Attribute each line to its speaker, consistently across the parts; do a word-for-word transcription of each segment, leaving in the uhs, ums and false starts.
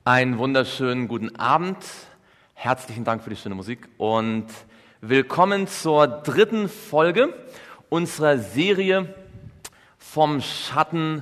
Speaker 1: Einen wunderschönen guten Abend. Herzlichen Dank für die schöne Musik und willkommen zur dritten Folge unserer Serie Vom Schatten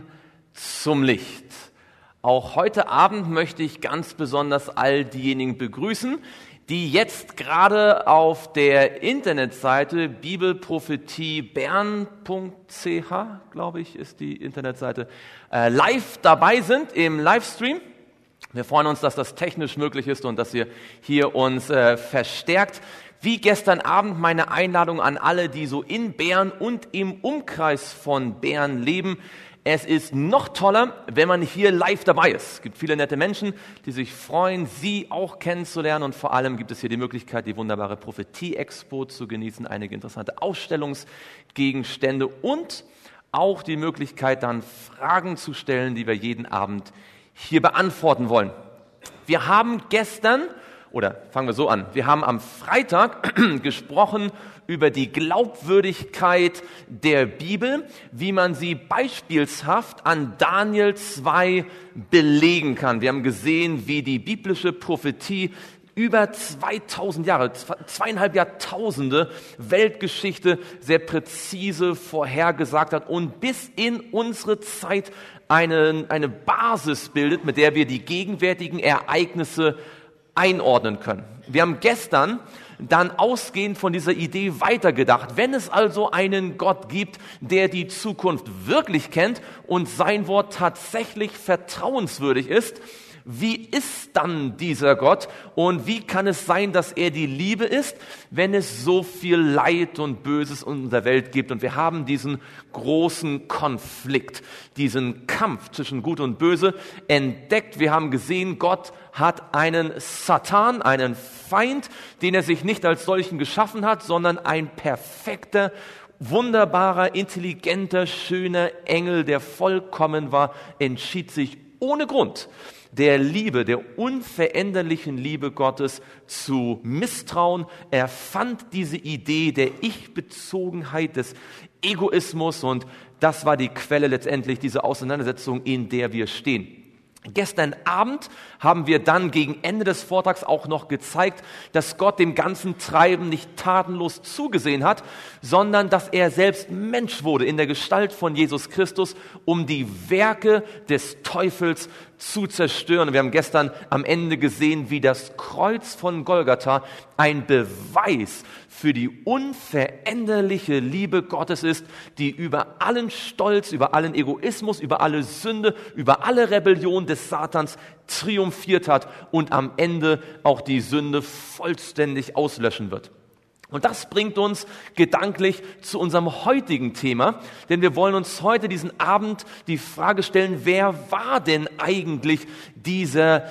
Speaker 1: zum Licht. Auch heute Abend möchte ich ganz besonders all diejenigen begrüßen, die jetzt gerade auf der Internetseite bibelprophetie bern punkt c h, glaube ich, ist die Internetseite, äh, live dabei sind im Livestream. Wir freuen uns, dass das technisch möglich ist und dass ihr hier uns äh, verstärkt. Wie gestern Abend meine Einladung an alle, die so in Bern und im Umkreis von Bern leben. Es ist noch toller, wenn man hier live dabei ist. Es gibt viele nette Menschen, die sich freuen, Sie auch kennenzulernen. Und vor allem gibt es hier die Möglichkeit, die wunderbare Prophetie-Expo zu genießen, einige interessante Ausstellungsgegenstände und auch die Möglichkeit, dann Fragen zu stellen, die wir jeden Abend hier beantworten wollen. Wir haben gestern, oder fangen wir so an, wir haben am Freitag gesprochen über die Glaubwürdigkeit der Bibel, wie man sie beispielshaft an Daniel zwei belegen kann. Wir haben gesehen, wie die biblische Prophetie über zweitausend Jahre, zweieinhalb Jahrtausende Weltgeschichte sehr präzise vorhergesagt hat und bis in unsere Zeit eine, eine Basis bildet, mit der wir die gegenwärtigen Ereignisse einordnen können. Wir haben gestern dann ausgehend von dieser Idee weitergedacht. Wenn es also einen Gott gibt, der die Zukunft wirklich kennt und sein Wort tatsächlich vertrauenswürdig ist, wie ist dann dieser Gott und wie kann es sein, dass er die Liebe ist, wenn es so viel Leid und Böses in der Welt gibt? Und wir haben diesen großen Konflikt, diesen Kampf zwischen Gut und Böse entdeckt. Wir haben gesehen, Gott hat einen Satan, einen Feind, den er sich nicht als solchen geschaffen hat, sondern ein perfekter, wunderbarer, intelligenter, schöner Engel, der vollkommen war, entschied sich ohne Grund der Liebe, der unveränderlichen Liebe Gottes zu misstrauen. Er fand diese Idee der Ich-Bezogenheit, des Egoismus und das war die Quelle letztendlich dieser Auseinandersetzung, in der wir stehen. Gestern Abend haben wir dann gegen Ende des Vortrags auch noch gezeigt, dass Gott dem ganzen Treiben nicht tatenlos zugesehen hat, sondern dass er selbst Mensch wurde in der Gestalt von Jesus Christus, um die Werke des Teufels zu zerstören. Wir haben gestern am Ende gesehen, wie das Kreuz von Golgatha ein Beweis für die unveränderliche Liebe Gottes ist, die über allen Stolz, über allen Egoismus, über alle Sünde, über alle Rebellion des Satans triumphiert hat und am Ende auch die Sünde vollständig auslöschen wird. Und das bringt uns gedanklich zu unserem heutigen Thema, denn wir wollen uns heute diesen Abend die Frage stellen, wer war denn eigentlich dieser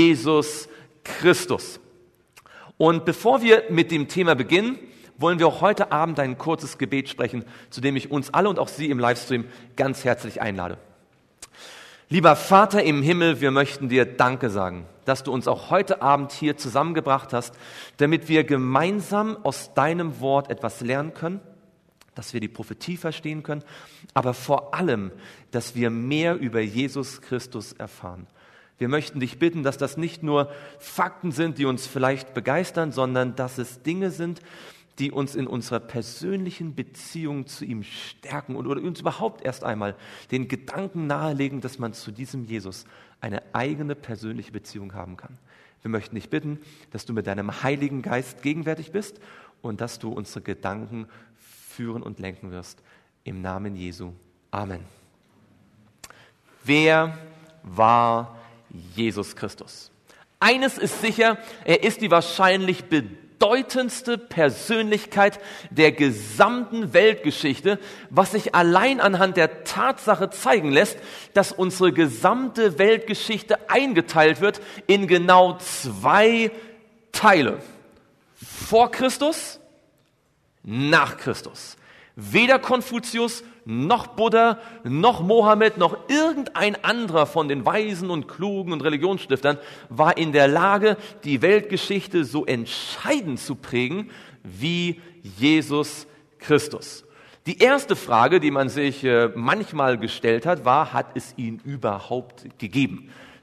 Speaker 1: Jesus Christus? Und bevor wir mit dem Thema beginnen, wollen wir auch heute Abend ein kurzes Gebet sprechen, zu dem ich uns alle und auch Sie im Livestream ganz herzlich einlade. Lieber Vater im Himmel, wir möchten dir Danke sagen, dass du uns auch heute Abend hier zusammengebracht hast, damit wir gemeinsam aus deinem Wort etwas lernen können, dass wir die Prophetie verstehen können, aber vor allem, dass wir mehr über Jesus Christus erfahren. Wir möchten dich bitten, dass das nicht nur Fakten sind, die uns vielleicht begeistern, sondern dass es Dinge sind, die uns in unserer persönlichen Beziehung zu ihm stärken und oder uns überhaupt erst einmal den Gedanken nahelegen, dass man zu diesem Jesus eine eigene persönliche Beziehung haben kann. Wir möchten dich bitten, dass du mit deinem Heiligen Geist gegenwärtig bist und dass du unsere Gedanken führen und lenken wirst. Im Namen Jesu. Amen. Wer war Jesus Christus? Eines ist sicher, er ist die wahrscheinlich bedeutendste Persönlichkeit der gesamten Weltgeschichte, was sich allein anhand der Tatsache zeigen lässt, dass unsere gesamte Weltgeschichte eingeteilt wird in genau zwei Teile. Vor Christus, nach Christus. Weder Konfuzius, noch Buddha, noch Mohammed, noch irgendein anderer von den Weisen und Klugen und Religionsstiftern war in der Lage, die Weltgeschichte so entscheidend zu prägen wie Jesus Christus. Die erste Frage, die man sich äh, manchmal gestellt hat, war, hat es ihn überhaupt gegeben?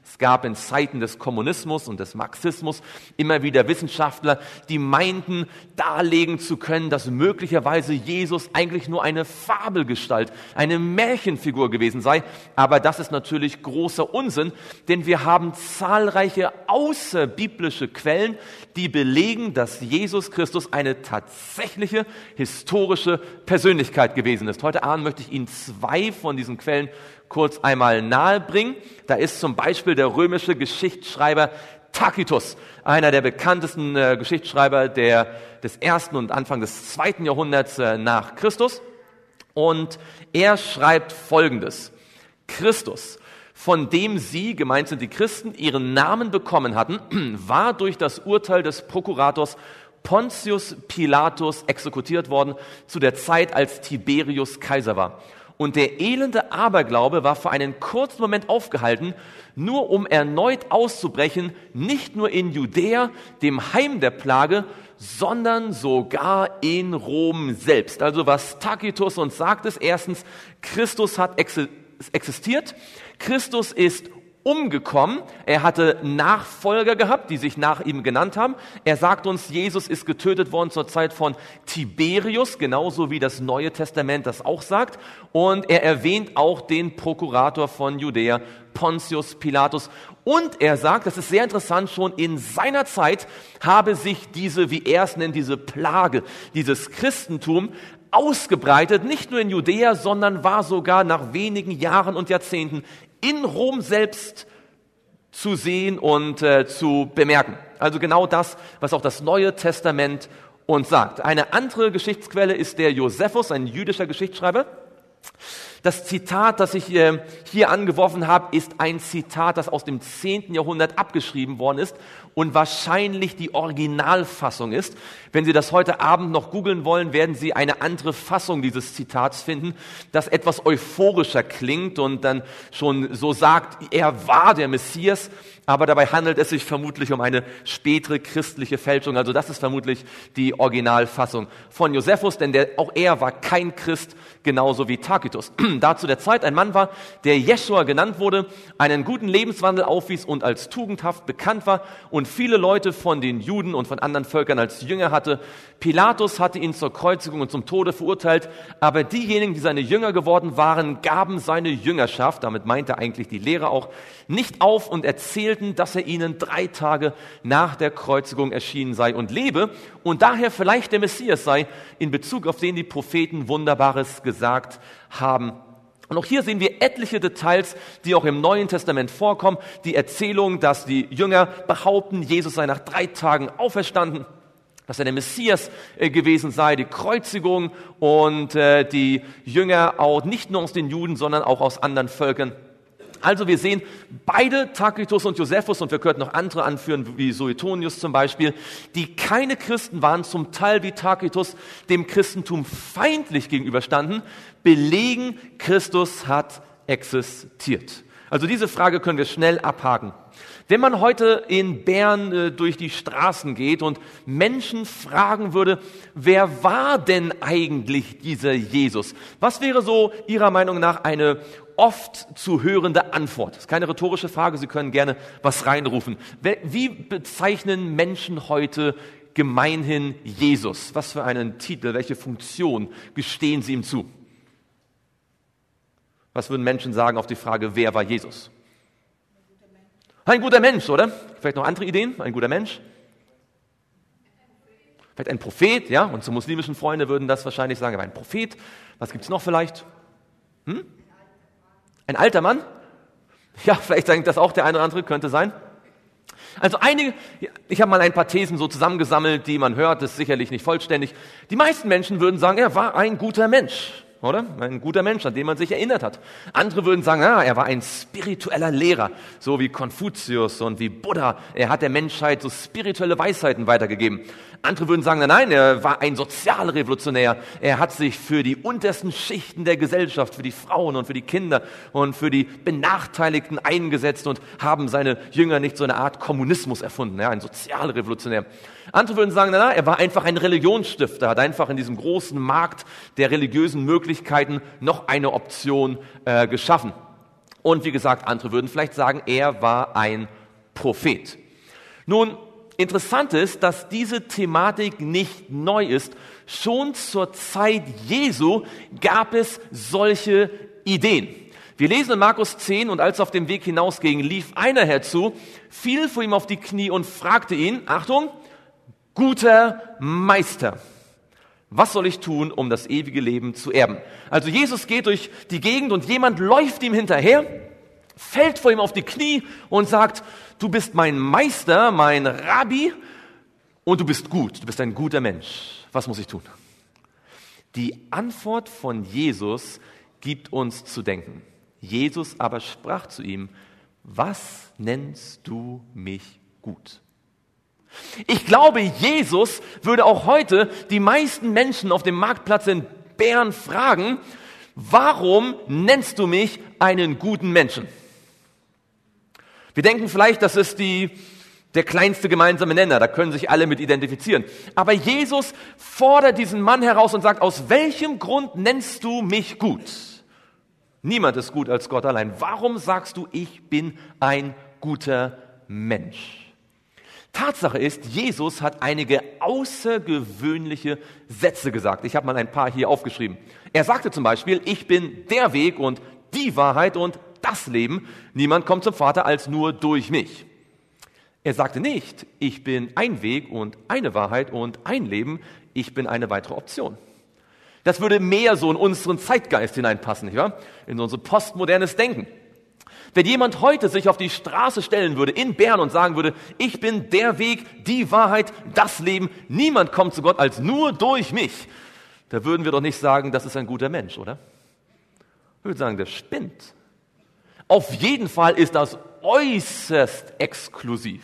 Speaker 1: Es gab in Zeiten des Kommunismus und des Marxismus immer wieder Wissenschaftler, die meinten, darlegen zu können, dass möglicherweise Jesus eigentlich nur eine Fabelgestalt, eine Märchenfigur gewesen sei. Aber das ist natürlich großer Unsinn, denn wir haben zahlreiche außerbiblische Quellen, die belegen, dass Jesus Christus eine tatsächliche historische Persönlichkeit gewesen ist. Heute Abend möchte ich Ihnen zwei von diesen Quellen kurz einmal nahebringen. Da ist zum Beispiel der römische Geschichtsschreiber Tacitus, einer der bekanntesten äh, Geschichtsschreiber der, des ersten und Anfang des zweiten Jahrhunderts äh, nach Christus. Und er schreibt Folgendes: Christus, von dem sie, gemeint sind die Christen, ihren Namen bekommen hatten, war durch das Urteil des Prokurators Pontius Pilatus exekutiert worden, zu der Zeit, als Tiberius Kaiser war. Und der elende Aberglaube war für einen kurzen Moment aufgehalten, nur um erneut auszubrechen, nicht nur in Judäa, dem Heim der Plage, sondern sogar in Rom selbst. Also was Tacitus uns sagt, ist erstens, Christus hat existiert, Christus ist umgekommen, er hatte Nachfolger gehabt, die sich nach ihm genannt haben. Er sagt uns, Jesus ist getötet worden zur Zeit von Tiberius, genauso wie das Neue Testament das auch sagt. Und er erwähnt auch den Prokurator von Judäa, Pontius Pilatus. Und er sagt, das ist sehr interessant, schon in seiner Zeit habe sich diese, wie er es nennt, diese Plage, dieses Christentum ausgebreitet, nicht nur in Judäa, sondern war sogar nach wenigen Jahren und Jahrzehnten in Rom selbst zu sehen und äh, zu bemerken. Also genau das, was auch das Neue Testament uns sagt. Eine andere Geschichtsquelle ist der Josephus, ein jüdischer Geschichtsschreiber. Das Zitat, das ich äh, hier angeworfen habe, ist ein Zitat, das aus dem zehnten Jahrhundert abgeschrieben worden ist und wahrscheinlich die Originalfassung ist. Wenn Sie das heute Abend noch googeln wollen, werden Sie eine andere Fassung dieses Zitats finden, das etwas euphorischer klingt und dann schon so sagt, er war der Messias, aber dabei handelt es sich vermutlich um eine spätere christliche Fälschung. Also das ist vermutlich die Originalfassung von Josephus, denn der, auch er war kein Christ, genauso wie Tacitus. Da zu der Zeit ein Mann war, der Jeschua genannt wurde, einen guten Lebenswandel aufwies und als tugendhaft bekannt war und viele Leute von den Juden und von anderen Völkern als Jünger hatte. Pilatus hatte ihn zur Kreuzigung und zum Tode verurteilt, aber diejenigen, die seine Jünger geworden waren, gaben seine Jüngerschaft, damit meint er eigentlich die Lehre auch, nicht auf und erzählten, dass er ihnen drei Tage nach der Kreuzigung erschienen sei und lebe und daher vielleicht der Messias sei, in Bezug auf den die Propheten Wunderbares gesagt haben. Und auch hier sehen wir etliche Details, die auch im Neuen Testament vorkommen. Die Erzählung, dass die Jünger behaupten, Jesus sei nach drei Tagen auferstanden, dass er der Messias äh, gewesen sei, die Kreuzigung und äh, die Jünger auch nicht nur aus den Juden, sondern auch aus anderen Völkern. Also wir sehen beide, Tacitus und Josephus, und wir könnten noch andere anführen, wie Suetonius zum Beispiel, die keine Christen waren, zum Teil wie Tacitus dem Christentum feindlich gegenüberstanden, belegen, Christus hat existiert. Also diese Frage können wir schnell abhaken. Wenn man heute in Bern äh, durch die Straßen geht und Menschen fragen würde, wer war denn eigentlich dieser Jesus? Was wäre so Ihrer Meinung nach eine oft zu hörende Antwort? Das ist keine rhetorische Frage, Sie können gerne was reinrufen. Wie bezeichnen Menschen heute gemeinhin Jesus? Was für einen Titel, welche Funktion gestehen Sie ihm zu? Was würden Menschen sagen auf die Frage, wer war Jesus? Ein guter Mensch, oder? Vielleicht noch andere Ideen? Ein guter Mensch? Vielleicht ein Prophet, ja? Unsere muslimischen Freunde würden das wahrscheinlich sagen, aber ein Prophet. Was gibt's noch vielleicht? Hm? Ein alter Mann? Ja, vielleicht denkt das auch der eine oder andere, könnte sein. Also einige, ich habe mal ein paar Thesen so zusammengesammelt, die man hört, das ist sicherlich nicht vollständig. Die meisten Menschen würden sagen, er war ein guter Mensch. Oder? Ein guter Mensch, an den man sich erinnert hat. Andere würden sagen, ah, er war ein spiritueller Lehrer, so wie Konfuzius und wie Buddha. Er hat der Menschheit so spirituelle Weisheiten weitergegeben. Andere würden sagen, nein, nein, er war ein Sozialrevolutionär. Er hat sich für die untersten Schichten der Gesellschaft, für die Frauen und für die Kinder und für die Benachteiligten eingesetzt und haben seine Jünger nicht so eine Art Kommunismus erfunden, ja, ein Sozialrevolutionär. Andere würden sagen, nein, nein, er war einfach ein Religionsstifter, hat einfach in diesem großen Markt der religiösen Möglichkeiten noch eine Option äh, geschaffen. Und wie gesagt, andere würden vielleicht sagen, er war ein Prophet. Nun, interessant ist, dass diese Thematik nicht neu ist. Schon zur Zeit Jesu gab es solche Ideen. Wir lesen in Markus zehn, und als er auf dem Weg hinausging, lief einer herzu, fiel vor ihm auf die Knie und fragte ihn, Achtung, guter Meister, was soll ich tun, um das ewige Leben zu erben? Also Jesus geht durch die Gegend und jemand läuft ihm hinterher, fällt vor ihm auf die Knie und sagt, du bist mein Meister, mein Rabbi und du bist gut, du bist ein guter Mensch. Was muss ich tun? Die Antwort von Jesus gibt uns zu denken. Jesus aber sprach zu ihm, was nennst du mich gut? Ich glaube, Jesus würde auch heute die meisten Menschen auf dem Marktplatz in Bern fragen, warum nennst du mich einen guten Menschen? Wir denken vielleicht, das ist die, der kleinste gemeinsame Nenner, da können sich alle mit identifizieren. Aber Jesus fordert diesen Mann heraus und sagt, aus welchem Grund nennst du mich gut? Niemand ist gut als Gott allein. Warum sagst du, ich bin ein guter Mensch? Tatsache ist, Jesus hat einige außergewöhnliche Sätze gesagt. Ich habe mal ein paar hier aufgeschrieben. Er sagte zum Beispiel, ich bin der Weg und die Wahrheit und das Leben. Niemand kommt zum Vater als nur durch mich. Er sagte nicht, ich bin ein Weg und eine Wahrheit und ein Leben. Ich bin eine weitere Option. Das würde mehr so in unseren Zeitgeist hineinpassen, nicht wahr? In unser postmodernes Denken. Wenn jemand heute sich auf die Straße stellen würde in Bern und sagen würde, ich bin der Weg, die Wahrheit, das Leben, niemand kommt zu Gott als nur durch mich, da würden wir doch nicht sagen, das ist ein guter Mensch, oder? Wir würden sagen, der spinnt. Auf jeden Fall ist das äußerst exklusiv.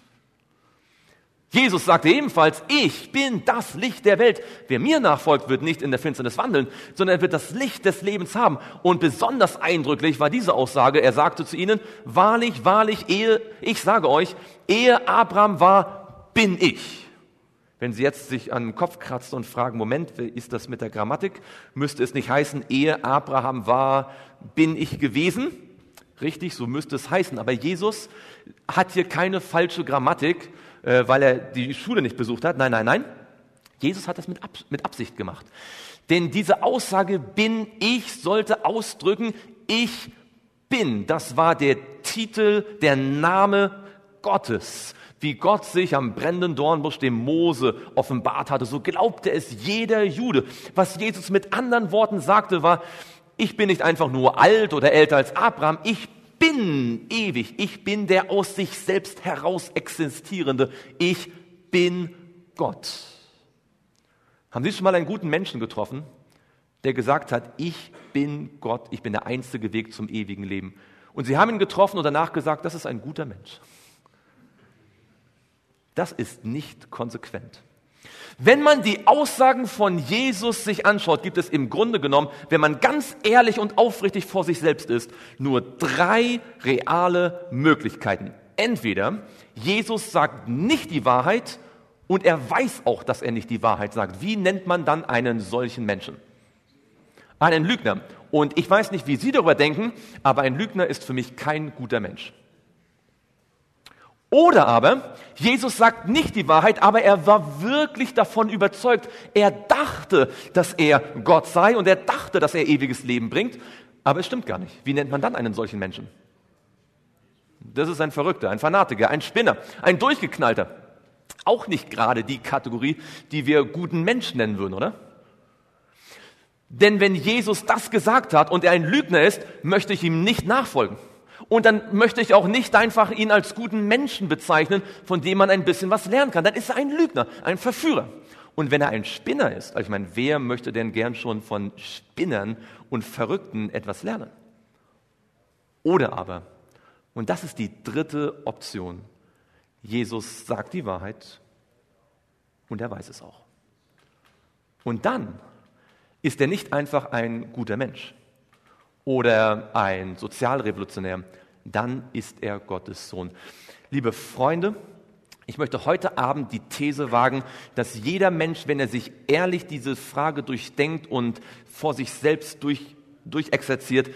Speaker 1: Jesus sagte ebenfalls, ich bin das Licht der Welt. Wer mir nachfolgt, wird nicht in der Finsternis wandeln, sondern er wird das Licht des Lebens haben. Und besonders eindrücklich war diese Aussage, er sagte zu ihnen, wahrlich, wahrlich, ehe, ich sage euch, ehe Abraham war, bin ich. Wenn Sie jetzt sich an den Kopf kratzen und fragen, Moment, wie ist das mit der Grammatik? Müsste es nicht heißen, ehe Abraham war, bin ich gewesen? Richtig, so müsste es heißen. Aber Jesus hat hier keine falsche Grammatik, weil er die Schule nicht besucht hat. Nein, nein, nein. Jesus hat das mit, Ab- mit Absicht gemacht. Denn diese Aussage, bin ich, sollte ausdrücken, ich bin. Das war der Titel, der Name Gottes. Wie Gott sich am brennenden Dornbusch dem Mose offenbart hatte, so glaubte es jeder Jude. Was Jesus mit anderen Worten sagte, war, ich bin nicht einfach nur alt oder älter als Abraham, ich bin ewig, ich bin der aus sich selbst heraus existierende, ich bin Gott. Haben Sie schon mal einen guten Menschen getroffen, der gesagt hat, ich bin Gott, ich bin der einzige Weg zum ewigen Leben? Und Sie haben ihn getroffen und danach gesagt, das ist ein guter Mensch. Das ist nicht konsequent. Wenn man die Aussagen von Jesus sich anschaut, gibt es im Grunde genommen, wenn man ganz ehrlich und aufrichtig vor sich selbst ist, nur drei reale Möglichkeiten. Entweder Jesus sagt nicht die Wahrheit und er weiß auch, dass er nicht die Wahrheit sagt. Wie nennt man dann einen solchen Menschen? Einen Lügner. Und ich weiß nicht, wie Sie darüber denken, aber ein Lügner ist für mich kein guter Mensch. Oder aber, Jesus sagt nicht die Wahrheit, aber er war wirklich davon überzeugt. Er dachte, dass er Gott sei und er dachte, dass er ewiges Leben bringt. Aber es stimmt gar nicht. Wie nennt man dann einen solchen Menschen? Das ist ein Verrückter, ein Fanatiker, ein Spinner, ein Durchgeknallter. Auch nicht gerade die Kategorie, die wir guten Menschen nennen würden, oder? Denn wenn Jesus das gesagt hat und er ein Lügner ist, möchte ich ihm nicht nachfolgen. Und dann möchte ich auch nicht einfach ihn als guten Menschen bezeichnen, von dem man ein bisschen was lernen kann. Dann ist er ein Lügner, ein Verführer. Und wenn er ein Spinner ist, also ich meine, wer möchte denn gern schon von Spinnern und Verrückten etwas lernen? Oder aber, und das ist die dritte Option, Jesus sagt die Wahrheit und er weiß es auch. Und dann ist er nicht einfach ein guter Mensch oder ein Sozialrevolutionär, dann ist er Gottes Sohn. Liebe Freunde, ich möchte heute Abend die These wagen, dass jeder Mensch, wenn er sich ehrlich diese Frage durchdenkt und vor sich selbst durch, durchexerziert,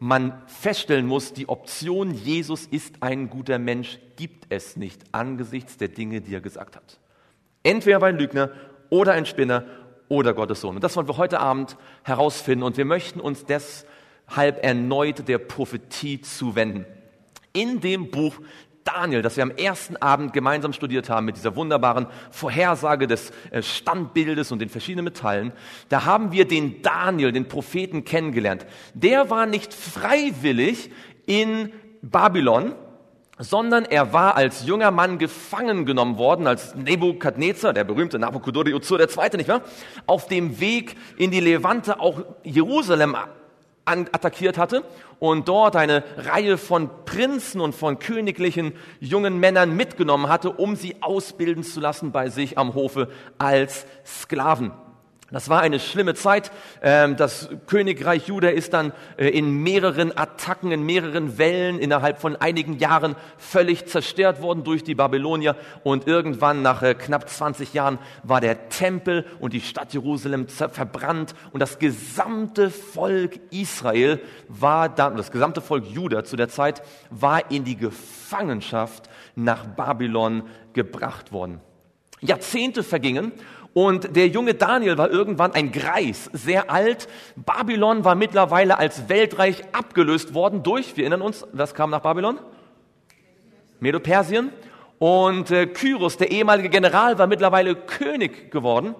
Speaker 1: man feststellen muss, die Option Jesus ist ein guter Mensch, gibt es nicht angesichts der Dinge, die er gesagt hat. Entweder war ein Lügner oder ein Spinner oder Gottes Sohn. Und das wollen wir heute Abend herausfinden und wir möchten uns deshalb erneut der Prophetie zuwenden. In dem Buch Daniel, das wir am ersten Abend gemeinsam studiert haben mit dieser wunderbaren Vorhersage des Standbildes und den verschiedenen Metallen, da haben wir den Daniel, den Propheten, kennengelernt. Der war nicht freiwillig in Babylon, sondern er war als junger Mann gefangen genommen worden, als Nebukadnezar, der berühmte Nabuchodonosor der Zweite, nicht wahr? Auf dem Weg in die Levante auch Jerusalem attackiert hatte und dort eine Reihe von Prinzen und von königlichen jungen Männern mitgenommen hatte, um sie ausbilden zu lassen bei sich am Hofe als Sklaven. Das war eine schlimme Zeit. Das Königreich Juda ist dann in mehreren Attacken, in mehreren Wellen innerhalb von einigen Jahren völlig zerstört worden durch die Babylonier. Und irgendwann nach knapp zwanzig Jahren war der Tempel und die Stadt Jerusalem verbrannt. Und das gesamte Volk Israel war dann, das gesamte Volk Juda zu der Zeit, war in die Gefangenschaft nach Babylon gebracht worden. Jahrzehnte vergingen. Und der junge Daniel war irgendwann ein Greis, sehr alt. Babylon war mittlerweile als Weltreich abgelöst worden durch, wir erinnern uns, was kam nach Babylon? Medo-Persien. Und äh, Kyros, der ehemalige General, war mittlerweile König geworden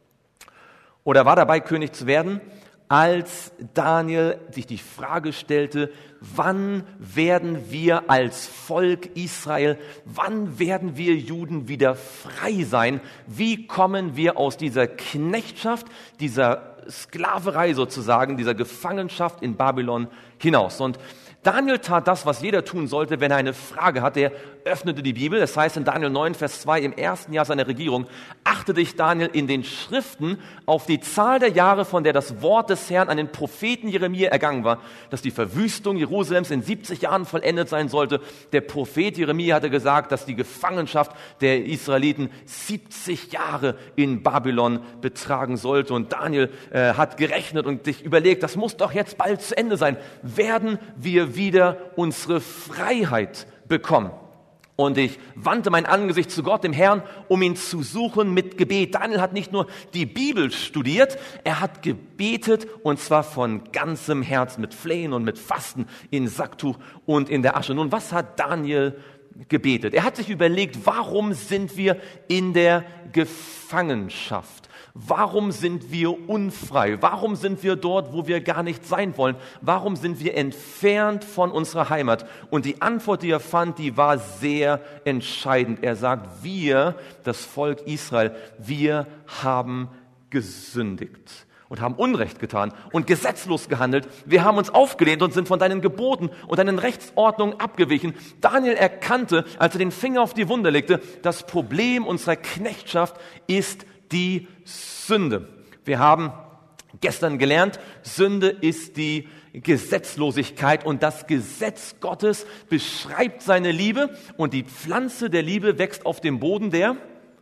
Speaker 1: oder war dabei, König zu werden, als Daniel sich die Frage stellte, wann werden wir als Volk Israel, wann werden wir Juden wieder frei sein? Wie kommen wir aus dieser Knechtschaft, dieser Sklaverei sozusagen, dieser Gefangenschaft in Babylon hinaus? Und Daniel tat das, was jeder tun sollte, wenn er eine Frage hat. Er öffnete die Bibel. Das heißt in Daniel neun, Vers zwei, im ersten Jahr seiner Regierung, achte dich, Daniel, in den Schriften auf die Zahl der Jahre, von der das Wort des Herrn an den Propheten Jeremia ergangen war, dass die Verwüstung Jerusalems in siebzig Jahren vollendet sein sollte. Der Prophet Jeremia hatte gesagt, dass die Gefangenschaft der Israeliten siebzig Jahre in Babylon betragen sollte. Und Daniel äh, hat gerechnet und sich überlegt, das muss doch jetzt bald zu Ende sein. Werden wir wieder unsere Freiheit bekommen? Und ich wandte mein Angesicht zu Gott, dem Herrn, um ihn zu suchen mit Gebet. Daniel hat nicht nur die Bibel studiert, er hat gebetet, und zwar von ganzem Herzen, mit Flehen und mit Fasten, in Sacktuch und in der Asche. Nun, was hat Daniel gebetet? Er hat sich überlegt, warum sind wir in der Gefangenschaft? Warum sind wir unfrei? Warum sind wir dort, wo wir gar nicht sein wollen? Warum sind wir entfernt von unserer Heimat? Und die Antwort, die er fand, die war sehr entscheidend. Er sagt, wir, das Volk Israel, wir haben gesündigt und haben Unrecht getan und gesetzlos gehandelt. Wir haben uns aufgelehnt und sind von deinen Geboten und deinen Rechtsordnungen abgewichen. Daniel erkannte, als er den Finger auf die Wunde legte, das Problem unserer Knechtschaft ist die Sünde. Wir haben gestern gelernt, Sünde ist die Gesetzlosigkeit, und das Gesetz Gottes beschreibt seine Liebe, und die Pflanze der Liebe wächst auf dem Boden der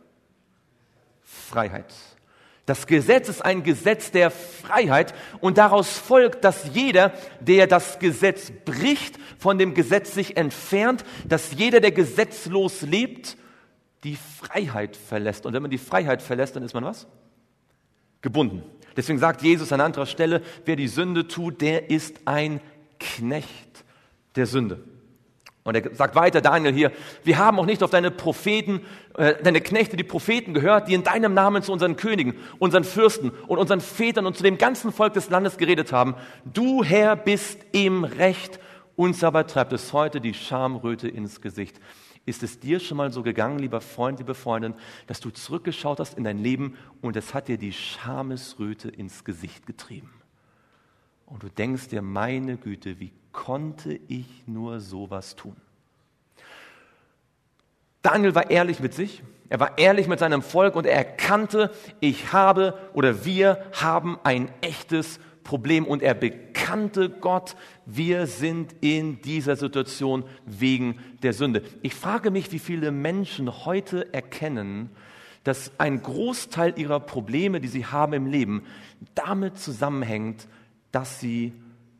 Speaker 1: Freiheit. Das Gesetz ist ein Gesetz der Freiheit, und daraus folgt, dass jeder, der das Gesetz bricht, von dem Gesetz sich entfernt, dass jeder, der gesetzlos lebt, die Freiheit verlässt. Und wenn man die Freiheit verlässt, dann ist man was? Gebunden. Deswegen sagt Jesus an anderer Stelle, wer die Sünde tut, der ist ein Knecht der Sünde. Und er sagt weiter, Daniel hier, wir haben auch nicht auf deine Propheten, äh, deine Knechte, die Propheten gehört, die in deinem Namen zu unseren Königen, unseren Fürsten und unseren Vätern und zu dem ganzen Volk des Landes geredet haben. Du, Herr, bist im Recht, uns aber treibt es heute die Schamröte ins Gesicht. Ist es dir schon mal so gegangen, lieber Freund, liebe Freundin, dass du zurückgeschaut hast in dein Leben und es hat dir die Schamesröte ins Gesicht getrieben? Und du denkst dir, meine Güte, wie konnte ich nur sowas tun? Daniel war ehrlich mit sich, er war ehrlich mit seinem Volk und er erkannte, ich habe oder wir haben ein echtes Problem, und er bekannte Gott, wir sind in dieser Situation wegen der Sünde. Ich frage mich, wie viele Menschen heute erkennen, dass ein Großteil ihrer Probleme, die sie haben im Leben, damit zusammenhängt, dass sie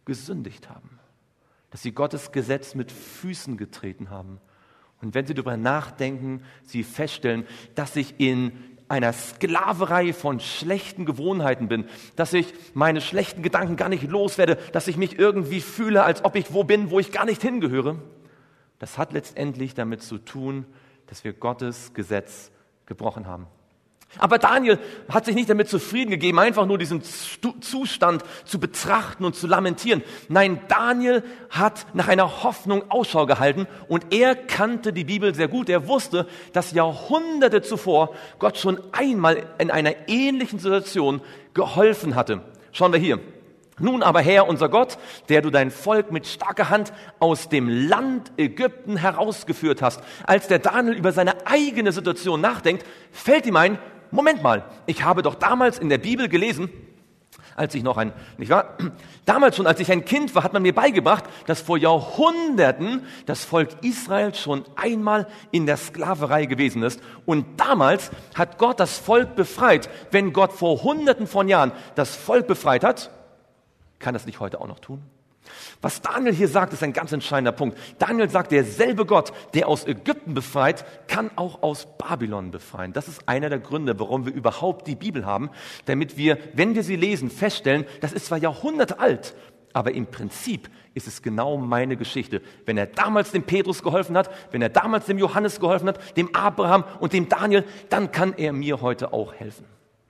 Speaker 1: gesündigt haben, dass sie Gottes Gesetz mit Füßen getreten haben. Und wenn sie darüber nachdenken, sie feststellen, dass ich in einer Sklaverei von schlechten Gewohnheiten bin, dass ich meine schlechten Gedanken gar nicht loswerde, dass ich mich irgendwie fühle, als ob ich wo bin, wo ich gar nicht hingehöre. Das hat letztendlich damit zu tun, dass wir Gottes Gesetz gebrochen haben. Aber Daniel hat sich nicht damit zufrieden gegeben, einfach nur diesen Zustand zu betrachten und zu lamentieren. Nein, Daniel hat nach einer Hoffnung Ausschau gehalten und er kannte die Bibel sehr gut. Er wusste, dass Jahrhunderte zuvor Gott schon einmal in einer ähnlichen Situation geholfen hatte. Schauen wir hier. Nun aber, Herr, unser Gott, der du dein Volk mit starker Hand aus dem Land Ägypten herausgeführt hast. Als der Daniel über seine eigene Situation nachdenkt, fällt ihm ein, Moment mal, ich habe doch damals in der Bibel gelesen, als ich noch ein, nicht wahr? Damals schon, als ich ein Kind war, hat man mir beigebracht, dass vor Jahrhunderten das Volk Israel schon einmal in der Sklaverei gewesen ist. Und damals hat Gott das Volk befreit. Wenn Gott vor Hunderten von Jahren das Volk befreit hat, kann das nicht heute auch noch tun? Was Daniel hier sagt, ist ein ganz entscheidender Punkt. Daniel sagt, derselbe Gott, der aus Ägypten befreit, kann auch aus Babylon befreien. Das ist einer der Gründe, warum wir überhaupt die Bibel haben, damit wir, wenn wir sie lesen, feststellen, das ist zwar Jahrhunderte alt, aber im Prinzip ist es genau meine Geschichte. Wenn er damals dem Petrus geholfen hat, wenn er damals dem Johannes geholfen hat, dem Abraham und dem Daniel, dann kann er mir heute auch helfen.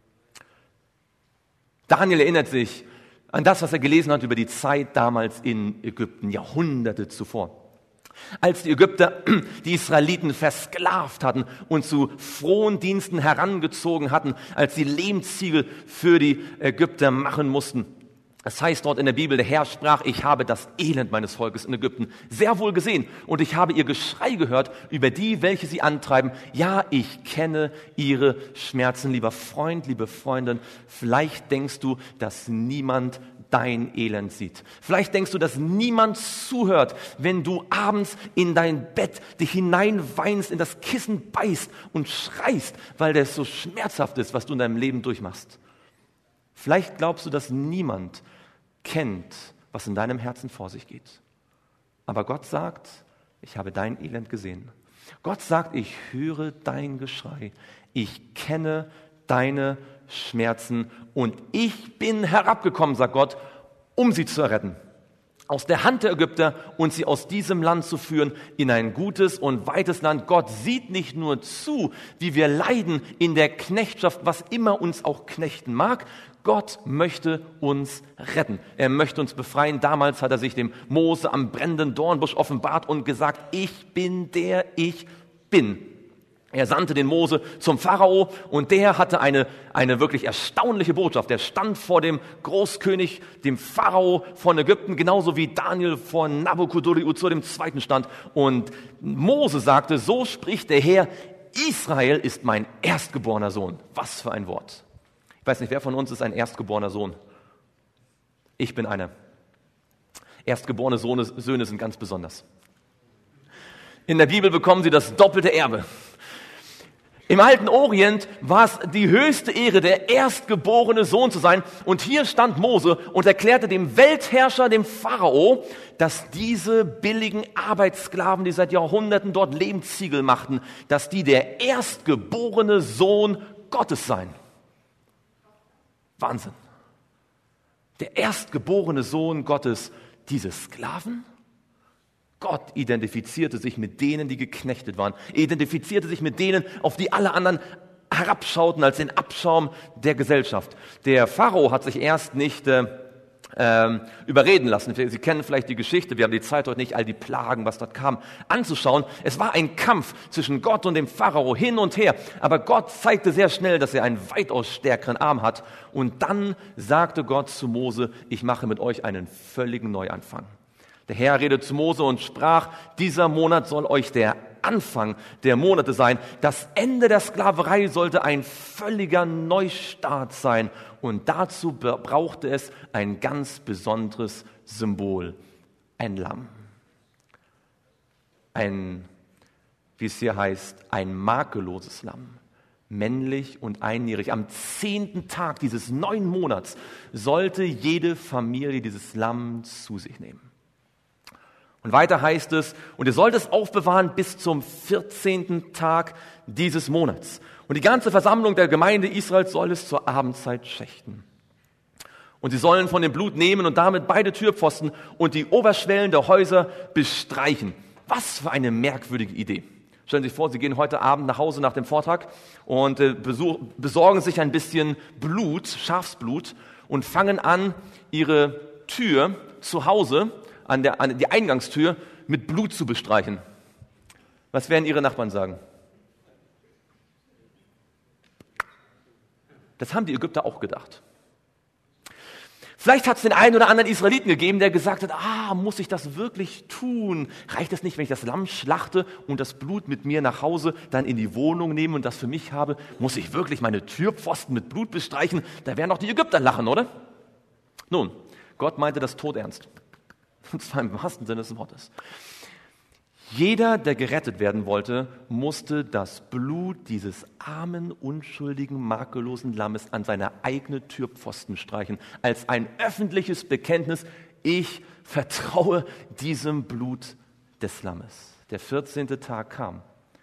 Speaker 1: Daniel erinnert sich an das, was er gelesen hat über die Zeit damals in Ägypten, Jahrhunderte zuvor. Als die Ägypter die Israeliten versklavt hatten und zu Frondiensten herangezogen hatten, als sie Lehmziegel für die Ägypter machen mussten. Es heißt dort in der Bibel, der Herr sprach, ich habe das Elend meines Volkes in Ägypten sehr wohl gesehen und ich habe ihr Geschrei gehört über die, welche sie antreiben. Ja, ich kenne ihre Schmerzen, lieber Freund, liebe Freundin. Vielleicht denkst du, dass niemand dein Elend sieht. Vielleicht denkst du, dass niemand zuhört, wenn du abends in dein Bett dich hineinweinst, in das Kissen beißt und schreist, weil das so schmerzhaft ist, was du in deinem Leben durchmachst. Vielleicht glaubst du, dass niemand kennt, was in deinem Herzen vor sich geht. Aber Gott sagt, ich habe dein Elend gesehen. Gott sagt, ich höre dein Geschrei. Ich kenne deine Schmerzen und ich bin herabgekommen, sagt Gott, um sie zu retten. Aus der Hand der Ägypter und sie aus diesem Land zu führen in ein gutes und weites Land. Gott sieht nicht nur zu, wie wir leiden in der Knechtschaft, was immer uns auch knechten mag. Gott möchte uns retten. Er möchte uns befreien. Damals hat er sich dem Mose am brennenden Dornbusch offenbart und gesagt, ich bin der ich bin. Er sandte den Mose zum Pharao und der hatte eine, eine wirklich erstaunliche Botschaft. Er stand vor dem Großkönig, dem Pharao von Ägypten, genauso wie Daniel vor Nabuchodonosor dem Zweiten stand. Und Mose sagte, so spricht der Herr, Israel ist mein erstgeborener Sohn. Was für ein Wort. Ich weiß nicht, wer von uns ist ein erstgeborener Sohn? Ich bin einer. Erstgeborene Sohne, Söhne sind ganz besonders. In der Bibel bekommen sie das doppelte Erbe. Im alten Orient war es die höchste Ehre, der erstgeborene Sohn zu sein. Und hier stand Mose und erklärte dem Weltherrscher, dem Pharao, dass diese billigen Arbeitssklaven, die seit Jahrhunderten dort Lehmziegel machten, dass die der erstgeborene Sohn Gottes seien. Wahnsinn. Der erstgeborene Sohn Gottes, diese Sklaven? Gott identifizierte sich mit denen, die geknechtet waren. Er identifizierte sich mit denen, auf die alle anderen herabschauten als den Abschaum der Gesellschaft. Der Pharao hat sich erst nicht äh, äh, überreden lassen. Sie kennen vielleicht die Geschichte, wir haben die Zeit heute nicht, all die Plagen, was dort kam, anzuschauen. Es war ein Kampf zwischen Gott und dem Pharao hin und her. Aber Gott zeigte sehr schnell, dass er einen weitaus stärkeren Arm hat. Und dann sagte Gott zu Mose, ich mache mit euch einen völligen Neuanfang. Der Herr redete zu Mose und sprach, dieser Monat soll euch der Anfang der Monate sein. Das Ende der Sklaverei sollte ein völliger Neustart sein. Und dazu brauchte es ein ganz besonderes Symbol, ein Lamm. Ein, wie es hier heißt, ein makelloses Lamm. männlich und einjährig. Am zehnten Tag dieses neuen Monats sollte jede Familie dieses Lamm zu sich nehmen. Und weiter heißt es, und ihr sollt es aufbewahren bis zum vierzehnten Tag dieses Monats. Und die ganze Versammlung der Gemeinde Israels soll es zur Abendzeit schächten. Und sie sollen von dem Blut nehmen und damit beide Türpfosten und die Oberschwellen der Häuser bestreichen. Was für eine merkwürdige Idee. Stellen Sie sich vor, Sie gehen heute Abend nach Hause nach dem Vortrag und äh, besorgen sich ein bisschen Blut, Schafsblut, und fangen an, Ihre Tür zu Hause, an der, an die Eingangstür, mit Blut zu bestreichen. Was werden Ihre Nachbarn sagen? Das haben die Ägypter auch gedacht. Vielleicht hat es den einen oder anderen Israeliten gegeben, der gesagt hat, ah, muss ich das wirklich tun? Reicht es nicht, wenn ich das Lamm schlachte und das Blut mit mir nach Hause dann in die Wohnung nehme und das für mich habe? Muss ich wirklich meine Türpfosten mit Blut bestreichen? Da werden doch die Ägypter lachen, oder? Nun, Gott meinte das todernst. Und zwar im wahrsten Sinne des Wortes. Jeder, der gerettet werden wollte, musste das Blut dieses armen, unschuldigen, makellosen Lammes an seine eigene Türpfosten streichen, als ein öffentliches Bekenntnis, ich vertraue diesem Blut des Lammes. Der vierzehnte Tag kam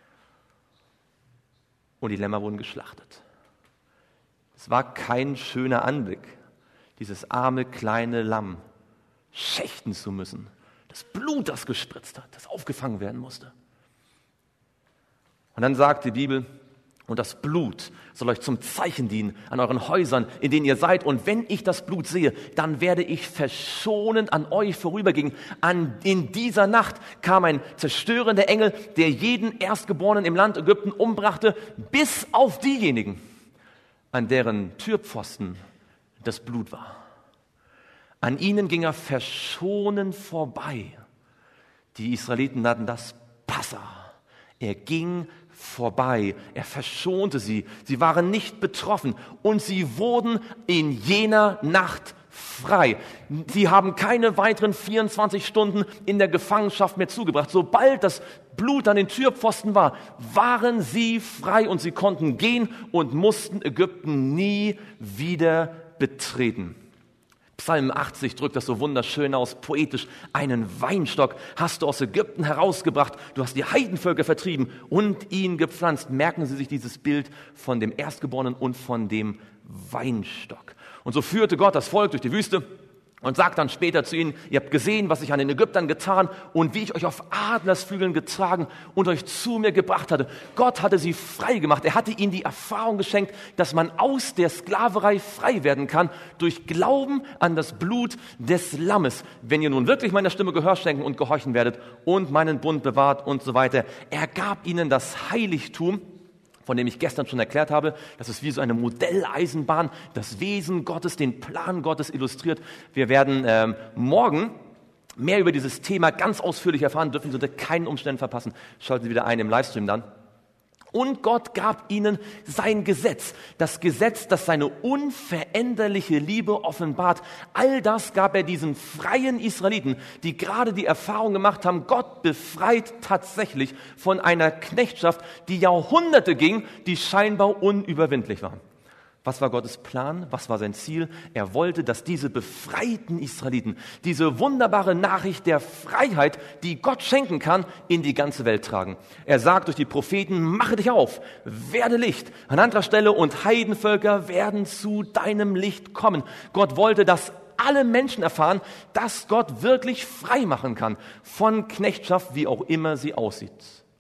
Speaker 1: und die Lämmer wurden geschlachtet. Es war kein schöner Anblick, dieses arme, kleine Lamm schächten zu müssen. Das Blut, das gespritzt hat, das aufgefangen werden musste. Und dann sagt die Bibel, und das Blut soll euch zum Zeichen dienen an euren Häusern, in denen ihr seid. Und wenn ich das Blut sehe, dann werde ich verschonend an euch vorübergehen. An, in dieser Nacht kam ein zerstörender Engel, der jeden Erstgeborenen im Land Ägypten umbrachte, bis auf diejenigen, an deren Türpfosten das Blut war. An ihnen ging er verschonend vorbei. Die Israeliten nannten das Passa. Er ging vorbei, er verschonte sie. Sie waren nicht betroffen und sie wurden in jener Nacht frei. Sie haben keine weiteren vierundzwanzig Stunden in der Gefangenschaft mehr zugebracht. Sobald das Blut an den Türpfosten war, waren sie frei und sie konnten gehen und mussten Ägypten nie wieder betreten. Psalm achtzig drückt das so wunderschön aus, poetisch. Einen Weinstock hast du aus Ägypten herausgebracht, du hast die Heidenvölker vertrieben und ihn gepflanzt. Merken Sie sich dieses Bild von dem Erstgeborenen und von dem Weinstock. Und so führte Gott das Volk durch die Wüste und sagt dann später zu ihnen, ihr habt gesehen, was ich an den Ägyptern getan und wie ich euch auf Adlersflügeln getragen und euch zu mir gebracht hatte. Gott hatte sie frei gemacht. Er hatte ihnen die Erfahrung geschenkt, dass man aus der Sklaverei frei werden kann durch Glauben an das Blut des Lammes. Wenn ihr nun wirklich meiner Stimme Gehör schenken und gehorchen werdet und meinen Bund bewahrt und so weiter. Er gab ihnen das Heiligtum, von dem ich gestern schon erklärt habe, das ist wie so eine Modelleisenbahn, das Wesen Gottes, den Plan Gottes illustriert. Wir werden ähm, morgen mehr über dieses Thema ganz ausführlich erfahren, dürfen Sie unter keinen Umständen verpassen. Schalten Sie wieder ein im Livestream dann. Und Gott gab ihnen sein Gesetz, das Gesetz, das seine unveränderliche Liebe offenbart. All das gab er diesen freien Israeliten, die gerade die Erfahrung gemacht haben, Gott befreit tatsächlich von einer Knechtschaft, die Jahrhunderte ging, die scheinbar unüberwindlich war. Was war Gottes Plan? Was war sein Ziel? Er wollte, dass diese befreiten Israeliten diese wunderbare Nachricht der Freiheit, die Gott schenken kann, in die ganze Welt tragen. Er sagt durch die Propheten, mache dich auf, werde Licht. An anderer Stelle, und Heidenvölker werden zu deinem Licht kommen. Gott wollte, dass alle Menschen erfahren, dass Gott wirklich frei machen kann von Knechtschaft, wie auch immer sie aussieht.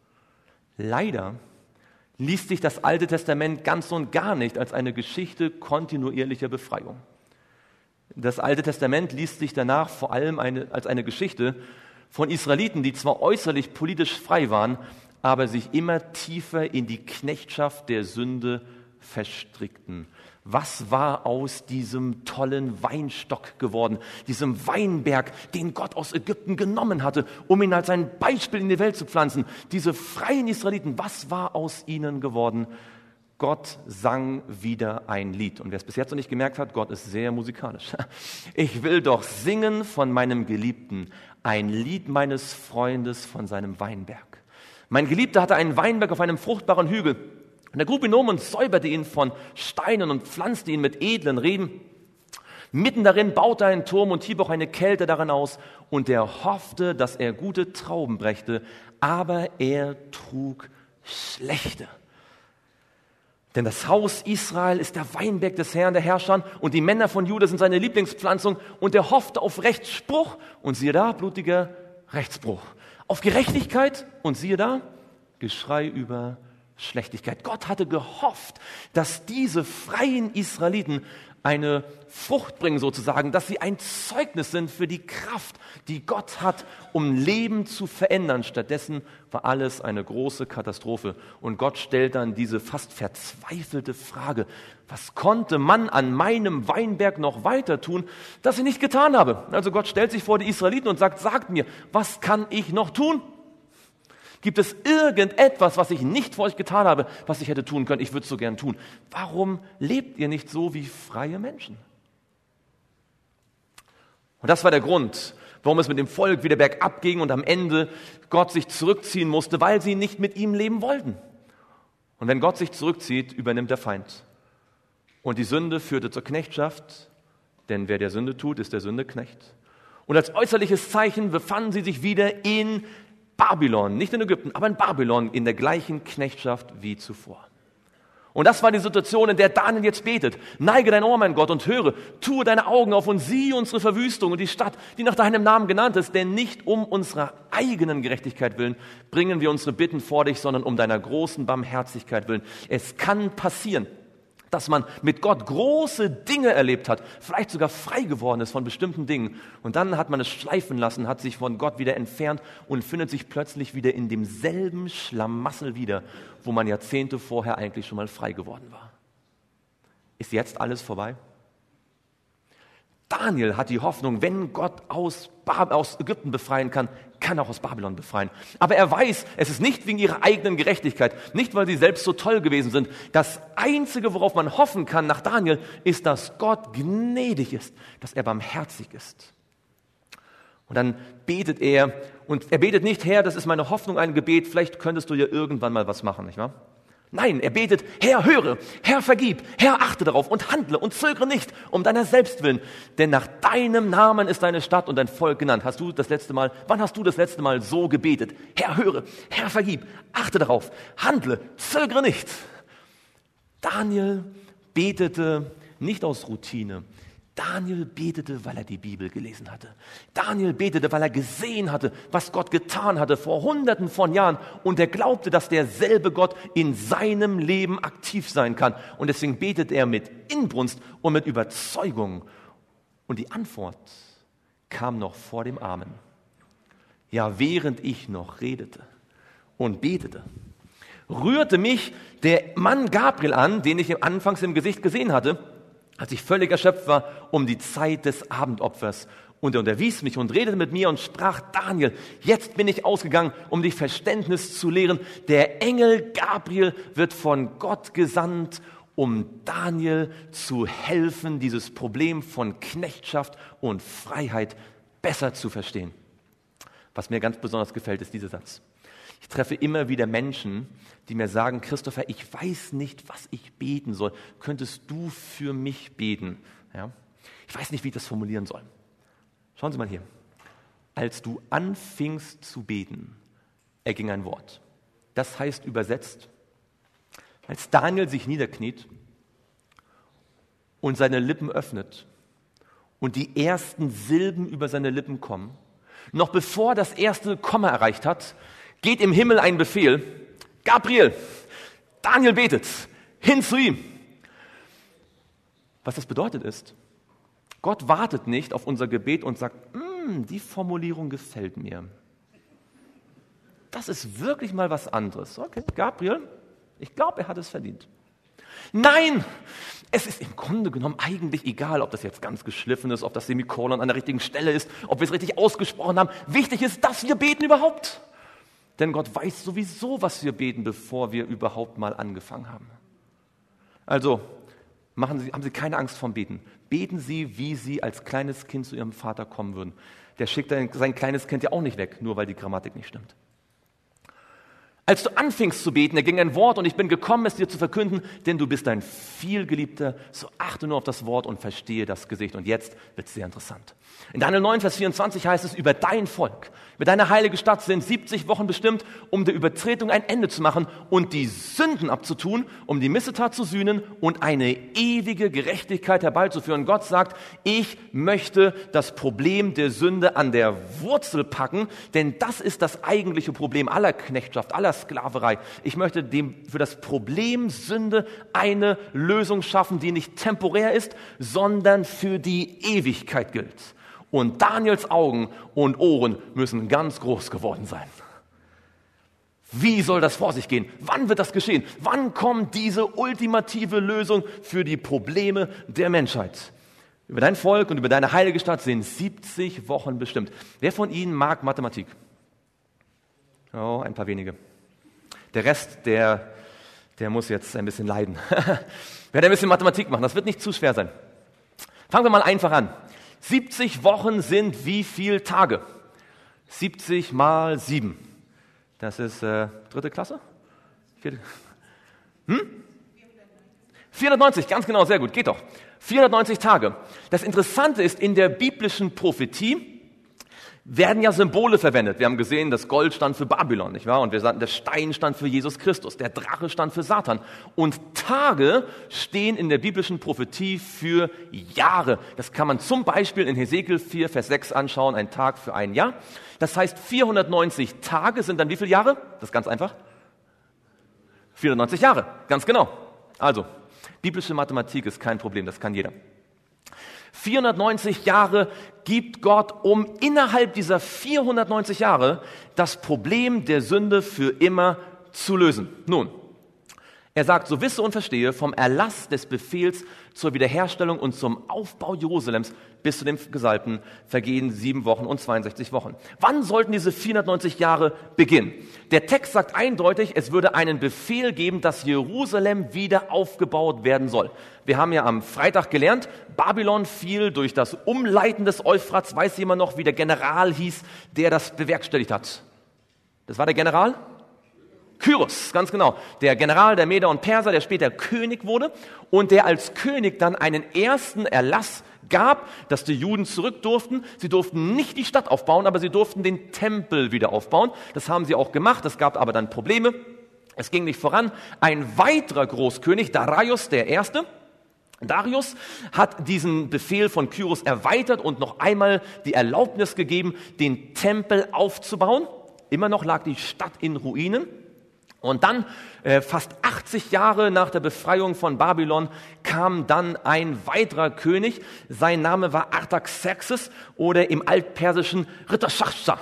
Speaker 1: Leider liest sich das Alte Testament ganz und gar nicht als eine Geschichte kontinuierlicher Befreiung. Das Alte Testament liest sich danach vor allem eine, als eine Geschichte von Israeliten, die zwar äußerlich politisch frei waren, aber sich immer tiefer in die Knechtschaft der Sünde verstrickten. Was war aus diesem tollen Weinstock geworden, diesem Weinberg, den Gott aus Ägypten genommen hatte, um ihn als ein Beispiel in die Welt zu pflanzen? Diese freien Israeliten, was war aus ihnen geworden? Gott sang wieder ein Lied. Und wer es bis jetzt noch nicht gemerkt hat, Gott ist sehr musikalisch. Ich will doch singen von meinem Geliebten, ein Lied meines Freundes von seinem Weinberg. Mein Geliebter hatte einen Weinberg auf einem fruchtbaren Hügel. Und er grub ihn um und säuberte ihn von Steinen und pflanzte ihn mit edlen Reben. Mitten darin baute er einen Turm und hieb auch eine Kälte darin aus. Und er hoffte, dass er gute Trauben brächte, aber er trug schlechte. Denn das Haus Israel ist der Weinberg des Herrn, der Herrscher, und die Männer von Juda sind seine Lieblingspflanzung. Und er hoffte auf Rechtsspruch, und siehe da, blutiger Rechtsbruch. Auf Gerechtigkeit, und siehe da, Geschrei über Schlechtigkeit. Gott hatte gehofft, dass diese freien Israeliten eine Frucht bringen sozusagen, dass sie ein Zeugnis sind für die Kraft, die Gott hat, um Leben zu verändern. Stattdessen war alles eine große Katastrophe. Und Gott stellt dann diese fast verzweifelte Frage: Was konnte man an meinem Weinberg noch weiter tun, das ich nicht getan habe? Also Gott stellt sich vor die Israeliten und sagt: Sagt mir, was kann ich noch tun? Gibt es irgendetwas, was ich nicht für euch getan habe, was ich hätte tun können? Ich würde es so gern tun. Warum lebt ihr nicht so wie freie Menschen? Und das war der Grund, warum es mit dem Volk wieder bergab ging und am Ende Gott sich zurückziehen musste, weil sie nicht mit ihm leben wollten. Und wenn Gott sich zurückzieht, übernimmt der Feind. Und die Sünde führte zur Knechtschaft, denn wer der Sünde tut, ist der Sündeknecht. Und als äußerliches Zeichen befanden sie sich wieder in Babylon, nicht in Ägypten, aber in Babylon, in der gleichen Knechtschaft wie zuvor. Und das war die Situation, in der Daniel jetzt betet. Neige dein Ohr, mein Gott, und höre, tue deine Augen auf und sieh unsere Verwüstung und die Stadt, die nach deinem Namen genannt ist. Denn nicht um unserer eigenen Gerechtigkeit willen bringen wir unsere Bitten vor dich, sondern um deiner großen Barmherzigkeit willen. Es kann passieren, dass man mit Gott große Dinge erlebt hat, vielleicht sogar frei geworden ist von bestimmten Dingen. Und dann hat man es schleifen lassen, hat sich von Gott wieder entfernt und findet sich plötzlich wieder in demselben Schlamassel wieder, wo man Jahrzehnte vorher eigentlich schon mal frei geworden war. Ist jetzt alles vorbei? Daniel hat die Hoffnung, wenn Gott aus, Bab- aus Ägypten befreien kann, kann er auch aus Babylon befreien. Aber er weiß, es ist nicht wegen ihrer eigenen Gerechtigkeit, nicht weil sie selbst so toll gewesen sind. Das Einzige, worauf man hoffen kann nach Daniel, ist, dass Gott gnädig ist, dass er barmherzig ist. Und dann betet er, und er betet nicht: Herr, das ist meine Hoffnung, ein Gebet, vielleicht könntest du ja irgendwann mal was machen, nicht wahr? Nein, er betet: Herr, höre, Herr, vergib, Herr, achte darauf und handle und zögere nicht um deiner selbst willen. Denn nach deinem Namen ist deine Stadt und dein Volk genannt. Hast du das letzte Mal, wann hast du das letzte Mal so gebetet? Herr, höre, Herr, vergib, achte darauf, handle, zögere nicht. Daniel betete nicht aus Routine. Daniel betete, weil er die Bibel gelesen hatte. Daniel betete, weil er gesehen hatte, was Gott getan hatte vor Hunderten von Jahren. Und er glaubte, dass derselbe Gott in seinem Leben aktiv sein kann. Und deswegen betet er mit Inbrunst und mit Überzeugung. Und die Antwort kam noch vor dem Amen. Ja, während ich noch redete und betete, rührte mich der Mann Gabriel an, den ich anfangs im Gesicht gesehen hatte, als ich völlig erschöpft war, um die Zeit des Abendopfers. Und er unterwies mich und redete mit mir und sprach: Daniel, jetzt bin ich ausgegangen, um dich Verständnis zu lehren. Der Engel Gabriel wird von Gott gesandt, um Daniel zu helfen, dieses Problem von Knechtschaft und Freiheit besser zu verstehen. Was mir ganz besonders gefällt, ist dieser Satz. Ich treffe immer wieder Menschen, die mir sagen: Christopher, ich weiß nicht, was ich beten soll. Könntest du für mich beten? Ja? Ich weiß nicht, wie ich das formulieren soll. Schauen Sie mal hier. Als du anfingst zu beten, erging ein Wort. Das heißt übersetzt, als Daniel sich niederkniet und seine Lippen öffnet und die ersten Silben über seine Lippen kommen, noch bevor das erste Komma erreicht hat, geht im Himmel ein Befehl: Gabriel, Daniel betet, hin zu ihm. Was das bedeutet ist, Gott wartet nicht auf unser Gebet und sagt: die Formulierung gefällt mir. Das ist wirklich mal was anderes. Okay, Gabriel, ich glaube, er hat es verdient. Nein, es ist im Grunde genommen eigentlich egal, ob das jetzt ganz geschliffen ist, ob das Semikolon an der richtigen Stelle ist, ob wir es richtig ausgesprochen haben. Wichtig ist, dass wir beten überhaupt. Denn Gott weiß sowieso, was wir beten, bevor wir überhaupt mal angefangen haben. Also, machen Sie, haben Sie keine Angst vorm Beten. Beten Sie, wie Sie als kleines Kind zu Ihrem Vater kommen würden. Der schickt sein kleines Kind ja auch nicht weg, nur weil die Grammatik nicht stimmt. Als du anfingst zu beten, da ging ein Wort und ich bin gekommen, es dir zu verkünden, denn du bist ein vielgeliebter, so achte nur auf das Wort und verstehe das Gesicht. Und jetzt wird es sehr interessant. In Daniel neun, Vers vierundzwanzig heißt es, über dein Volk, über deine heilige Stadt sind siebzig Wochen bestimmt, um der Übertretung ein Ende zu machen und die Sünden abzutun, um die Missetat zu sühnen und eine ewige Gerechtigkeit herbeizuführen. Gott sagt, ich möchte das Problem der Sünde an der Wurzel packen, denn das ist das eigentliche Problem aller Knechtschaft, aller Sklaverei. Ich möchte dem, für das Problem Sünde eine Lösung schaffen, die nicht temporär ist, sondern für die Ewigkeit gilt. Und Daniels Augen und Ohren müssen ganz groß geworden sein. Wie soll das vor sich gehen? Wann wird das geschehen? Wann kommt diese ultimative Lösung für die Probleme der Menschheit? Über dein Volk und über deine heilige Stadt sind siebzig Wochen bestimmt. Wer von Ihnen mag Mathematik? Oh, ein paar wenige. Der Rest, der, der muss jetzt ein bisschen leiden. Wer ein bisschen Mathematik machen, das wird nicht zu schwer sein. Fangen wir mal einfach an. siebzig Wochen sind wie viele Tage? siebzig mal sieben. Das ist äh, dritte Klasse? Vierte? Hm? vierhundertneunzig, ganz genau, sehr gut, geht doch. vierhundertneunzig Tage. Das Interessante ist, in der biblischen Prophetie werden ja Symbole verwendet. Wir haben gesehen, das Gold stand für Babylon, nicht wahr? Und wir sagten, der Stein stand für Jesus Christus, der Drache stand für Satan. Und Tage stehen in der biblischen Prophetie für Jahre. Das kann man zum Beispiel in Hesekiel vier, Vers sechs anschauen, ein Tag für ein Jahr. Das heißt, vierhundertneunzig Tage sind dann wie viele Jahre? Das ist ganz einfach. vierhundertneunzig Jahre, ganz genau. Also, biblische Mathematik ist kein Problem, das kann jeder. vierhundertneunzig Jahre gibt Gott, um innerhalb dieser vierhundertneunzig Jahre das Problem der Sünde für immer zu lösen. Nun, er sagt, so wisse und verstehe, vom Erlass des Befehls zur Wiederherstellung und zum Aufbau Jerusalems bis zu dem Gesalbten vergehen sieben Wochen und zweiundsechzig Wochen. Wann sollten diese vierhundertneunzig Jahre beginnen? Der Text sagt eindeutig, es würde einen Befehl geben, dass Jerusalem wieder aufgebaut werden soll. Wir haben ja am Freitag gelernt, Babylon fiel durch das Umleiten des Euphrats. Weiß jemand noch, wie der General hieß, der das bewerkstelligt hat? Das war der General? Kyros, ganz genau. Der General der Meder und Perser, der später König wurde und der als König dann einen ersten Erlass gab, dass die Juden zurück durften. Sie durften nicht die Stadt aufbauen, aber sie durften den Tempel wieder aufbauen. Das haben sie auch gemacht, es gab aber dann Probleme. Es ging nicht voran. Ein weiterer Großkönig, Darius der Erste, Darius hat diesen Befehl von Kyros erweitert und noch einmal die Erlaubnis gegeben, den Tempel aufzubauen. Immer noch lag die Stadt in Ruinen. Und dann, äh, fast achtzig Jahre nach der Befreiung von Babylon, kam dann ein weiterer König. Sein Name war Artaxerxes oder im Altpersischen Ritterschachscha.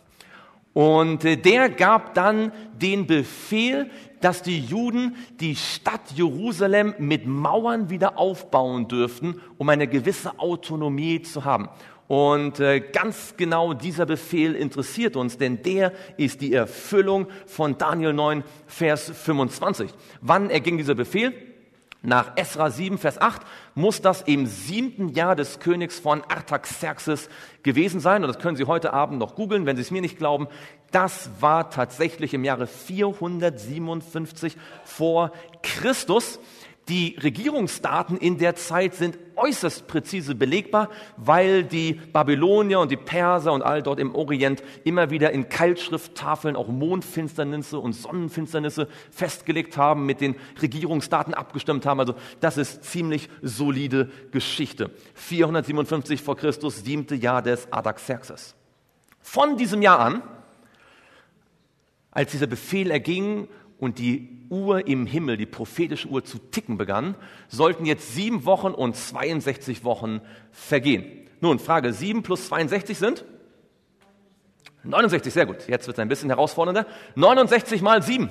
Speaker 1: Und äh, der gab dann den Befehl, dass die Juden die Stadt Jerusalem mit Mauern wieder aufbauen dürften, um eine gewisse Autonomie zu haben. Und äh, ganz genau dieser Befehl interessiert uns, denn der ist die Erfüllung von Daniel neun, Vers fünfundzwanzig. Wann erging dieser Befehl? Nach Esra sieben, Vers acht muss das im siebten Jahr des Königs von Artaxerxes gewesen sein. Und das können Sie heute Abend noch googeln, wenn Sie es mir nicht glauben. Das war tatsächlich im Jahre vierhundertsiebenundfünfzig vor Christus. Die Regierungsdaten in der Zeit sind äußerst präzise belegbar, weil die Babylonier und die Perser und all dort im Orient immer wieder in Keilschrifttafeln auch Mondfinsternisse und Sonnenfinsternisse festgelegt haben, mit den Regierungsdaten abgestimmt haben. Also das ist ziemlich solide Geschichte. vierhundertsiebenundfünfzig vor Christus, siebte Jahr des Artaxerxes. Von diesem Jahr an, als dieser Befehl erging, und die Uhr im Himmel, die prophetische Uhr zu ticken begann, sollten jetzt sieben Wochen und zweiundsechzig Wochen vergehen. Nun, Frage, sieben plus zweiundsechzig sind? neunundsechzig, sehr gut. Jetzt wird es ein bisschen herausfordernder. neunundsechzig mal sieben.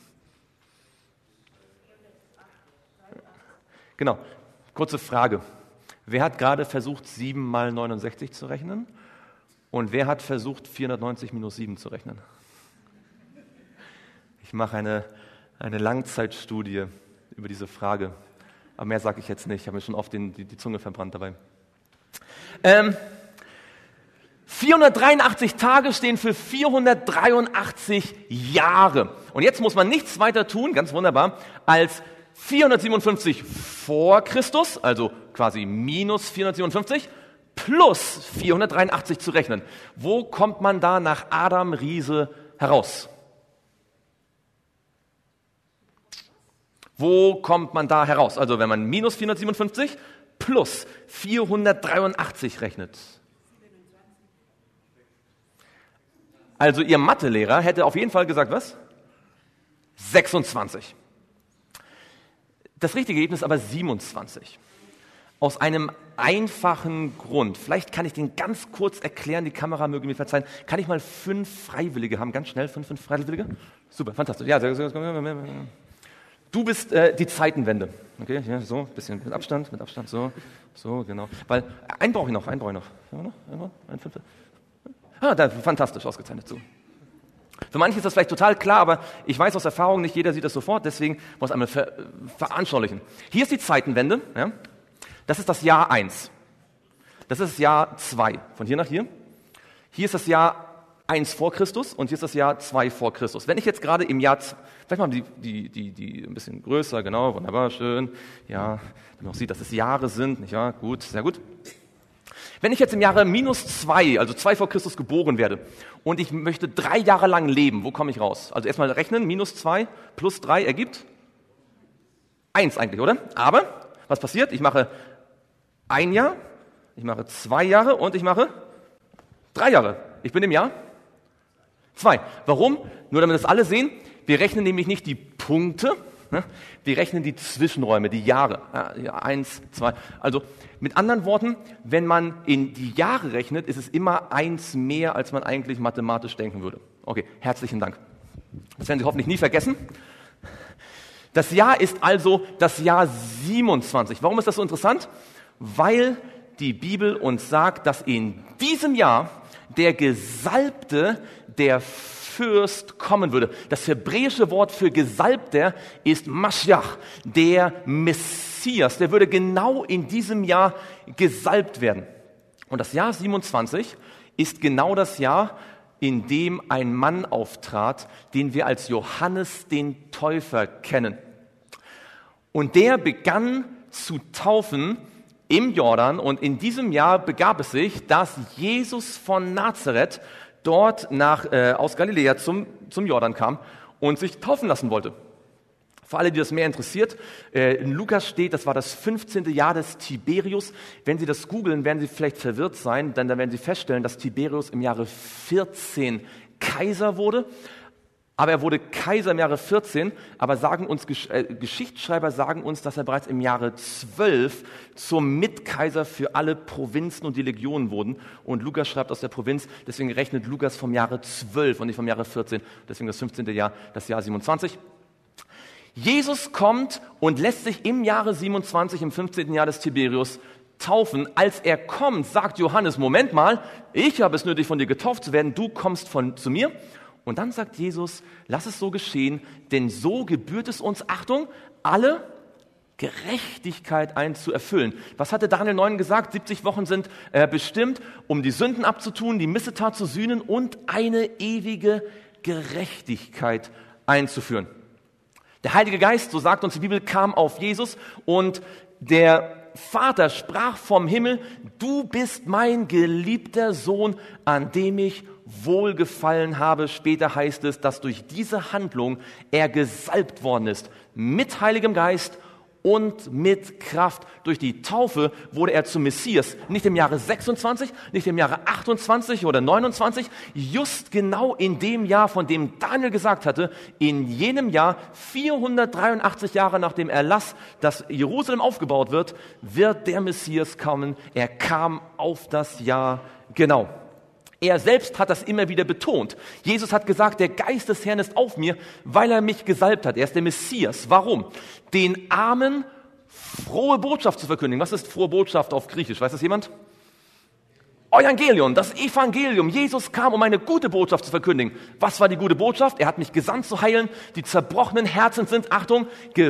Speaker 1: Genau, kurze Frage. Wer hat gerade versucht, sieben mal neunundsechzig zu rechnen? Und wer hat versucht, vierhundertneunzig minus sieben zu rechnen? Ich mache eine, eine Langzeitstudie über diese Frage. Aber mehr sage ich jetzt nicht. Ich habe mir schon oft den, die, die Zunge verbrannt dabei. Ähm, vierhundertdreiundachtzig Tage stehen für vierhundertdreiundachtzig Jahre. Und jetzt muss man nichts weiter tun, ganz wunderbar, als vierhundertsiebenundfünfzig vor Christus, also quasi minus vierhundertsiebenundfünfzig, plus vierhundertdreiundachtzig zu rechnen. Wo kommt man da nach Adam Riese heraus? Wo kommt man da heraus? Also wenn man minus vierhundertsiebenundfünfzig plus vierhundertdreiundachtzig rechnet. Also Ihr Mathelehrer hätte auf jeden Fall gesagt, was? sechsundzwanzig. Das richtige Ergebnis ist aber siebenundzwanzig. Aus einem einfachen Grund. Vielleicht kann ich den ganz kurz erklären, die Kamera möge mir verzeihen. Kann ich mal fünf Freiwillige haben? Ganz schnell, fünf, fünf Freiwillige? Super, fantastisch. Ja, sehr, sehr, sehr. Du bist äh, die Zeitenwende. Okay, ja, so, ein bisschen mit Abstand, mit Abstand, so, so, genau. Weil, einen brauche ich noch, einen brauche ich noch. Haben wir noch? Einen, einen, fünf. Ah, da, fantastisch, ausgezeichnet, so. Für manche ist das vielleicht total klar, aber ich weiß aus Erfahrung, nicht jeder sieht das sofort, deswegen muss ich einmal ver, veranschaulichen. Hier ist die Zeitenwende, ja. Das ist das Jahr eins. Das ist das Jahr zwei, von hier nach hier. Hier ist das Jahr eins vor Christus und hier ist das Jahr zwei vor Christus. Wenn ich jetzt gerade im Jahr, vielleicht machen wir die, die, die, die ein bisschen größer, genau, wunderbar, schön, ja, damit man auch sieht, dass es Jahre sind, nicht wahr? Gut, sehr gut. Wenn ich jetzt im Jahre minus zwei, also zwei vor Christus geboren werde und ich möchte drei Jahre lang leben, wo komme ich raus? Also erstmal rechnen, minus zwei plus drei ergibt eins eigentlich, oder? Aber was passiert? Ich mache ein Jahr, ich mache zwei Jahre und ich mache drei Jahre. Ich bin im Jahr zwei. Warum? Nur damit das alle sehen, wir rechnen nämlich nicht die Punkte, ne? Wir rechnen die Zwischenräume, die Jahre. Ja, eins, zwei. Also mit anderen Worten, wenn man in die Jahre rechnet, ist es immer eins mehr, als man eigentlich mathematisch denken würde. Okay, herzlichen Dank. Das werden Sie hoffentlich nie vergessen. Das Jahr ist also das Jahr siebenundzwanzig. Warum ist das so interessant? Weil die Bibel uns sagt, dass in diesem Jahr der Gesalbte, der Fürst kommen würde. Das hebräische Wort für Gesalbter ist Maschiach, der Messias. Der würde genau in diesem Jahr gesalbt werden. Und das Jahr siebenundzwanzig ist genau das Jahr, in dem ein Mann auftrat, den wir als Johannes den Täufer kennen. Und der begann zu taufen im Jordan und in diesem Jahr begab es sich, dass Jesus von Nazareth dort nach, äh, aus Galiläa zum, zum Jordan kam und sich taufen lassen wollte. Für alle, die das mehr interessiert, äh, in Lukas steht, das war das fünfzehnte Jahr des Tiberius. Wenn Sie das googeln, werden Sie vielleicht verwirrt sein, denn dann werden Sie feststellen, dass Tiberius im Jahre vierzehn Kaiser wurde. Aber er wurde Kaiser im Jahre vierzehn, aber sagen uns, äh, Geschichtsschreiber sagen uns, dass er bereits im Jahre zwölf zum Mitkaiser für alle Provinzen und die Legionen wurde. Und Lukas schreibt aus der Provinz, deswegen rechnet Lukas vom Jahre zwölf und nicht vom Jahre vierzehn, deswegen das fünfzehnte Jahr, das Jahr siebenundzwanzig. Jesus kommt und lässt sich im Jahre siebenundzwanzig, im fünfzehnten Jahr des Tiberius, taufen. Als er kommt, sagt Johannes, Moment mal, ich habe es nötig, von dir getauft zu werden, du kommst von, zu mir. Und dann sagt Jesus, lass es so geschehen, denn so gebührt es uns, Achtung, alle Gerechtigkeit einzuerfüllen. Was hatte Daniel neun gesagt? siebzig Wochen sind äh, bestimmt, um die Sünden abzutun, die Missetat zu sühnen und eine ewige Gerechtigkeit einzuführen. Der Heilige Geist, so sagt uns die Bibel, kam auf Jesus und der Vater sprach vom Himmel, du bist mein geliebter Sohn, an dem ich wohlgefallen habe. Später heißt es, dass durch diese Handlung er gesalbt worden ist, mit Heiligem Geist und mit Kraft. Durch die Taufe wurde er zum Messias, nicht im Jahre sechsundzwanzig, nicht im Jahre achtundzwanzig oder neunundzwanzig, just genau in dem Jahr, von dem Daniel gesagt hatte, in jenem Jahr, vierhundertdreiundachtzig Jahre nach dem Erlass, dass Jerusalem aufgebaut wird, wird der Messias kommen. Er kam auf das Jahr genau. Er selbst hat das immer wieder betont. Jesus hat gesagt, der Geist des Herrn ist auf mir, weil er mich gesalbt hat. Er ist der Messias. Warum? Den Armen frohe Botschaft zu verkündigen. Was ist frohe Botschaft auf Griechisch? Weiß das jemand? Evangelium, das Evangelium. Jesus kam, um eine gute Botschaft zu verkündigen. Was war die gute Botschaft? Er hat mich gesandt zu heilen. Die zerbrochenen Herzen sind, Achtung,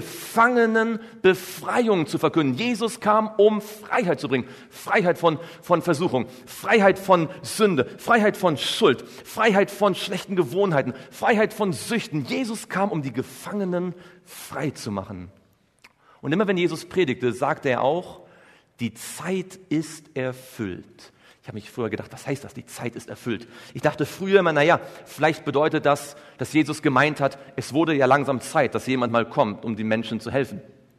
Speaker 1: Gefangenenbefreiung zu verkünden. Jesus kam, um Freiheit zu bringen. Freiheit von, von Versuchung, Freiheit von Sünde, Freiheit von Schuld, Freiheit von schlechten Gewohnheiten, Freiheit von Süchten. Jesus kam, um die Gefangenen frei zu machen. Und immer wenn Jesus predigte, sagte er auch, die Zeit ist erfüllt. Ich habe mich früher gedacht, was heißt das, die Zeit ist erfüllt? Ich dachte früher immer, naja, vielleicht bedeutet das, dass Jesus gemeint hat, es wurde ja langsam Zeit, dass jemand mal kommt, um den Menschen zu helfen.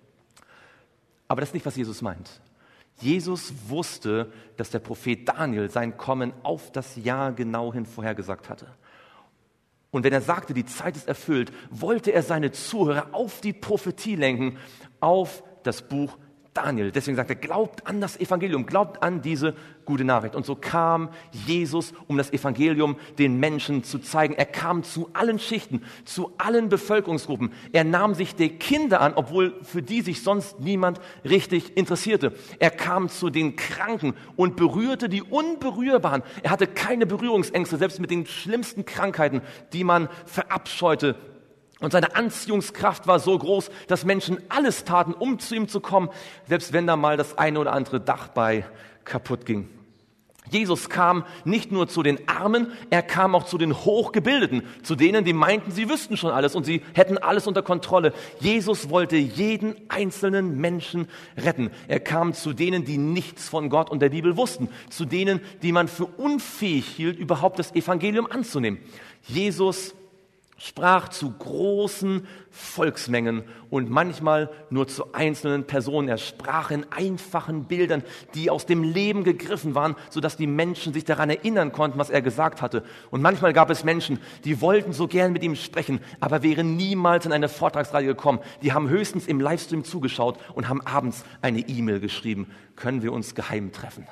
Speaker 1: Aber das ist nicht, was Jesus meint. Jesus wusste, dass der Prophet Daniel sein Kommen auf das Jahr genau hin vorhergesagt hatte. Und wenn er sagte, die Zeit ist erfüllt, wollte er seine Zuhörer auf die Prophetie lenken, auf das Buch Daniel. Deswegen sagt er, glaubt an das Evangelium, glaubt an diese gute Nachricht. Und so kam Jesus, um das Evangelium den Menschen zu zeigen. Er kam zu allen Schichten, zu allen Bevölkerungsgruppen. Er nahm sich der Kinder an, obwohl für die sich sonst niemand richtig interessierte. Er kam zu den Kranken und berührte die Unberührbaren. Er hatte keine Berührungsängste, selbst mit den schlimmsten Krankheiten, die man verabscheute. Und seine Anziehungskraft war so groß, dass Menschen alles taten, um zu ihm zu kommen, selbst wenn da mal das eine oder andere Dach bei kaputt ging. Jesus kam nicht nur zu den Armen, er kam auch zu den Hochgebildeten, zu denen, die meinten, sie wüssten schon alles und sie hätten alles unter Kontrolle. Jesus wollte jeden einzelnen Menschen retten. Er kam zu denen, die nichts von Gott und der Bibel wussten, zu denen, die man für unfähig hielt, überhaupt das Evangelium anzunehmen. Jesus sprach zu großen Volksmengen und manchmal nur zu einzelnen Personen. Er sprach in einfachen Bildern, die aus dem Leben gegriffen waren, sodass die Menschen sich daran erinnern konnten, was er gesagt hatte. Und manchmal gab es Menschen, die wollten so gern mit ihm sprechen, aber wären niemals in eine Vortragsreihe gekommen. Die haben höchstens im Livestream zugeschaut und haben abends eine E-Mail geschrieben. Können wir uns geheim treffen?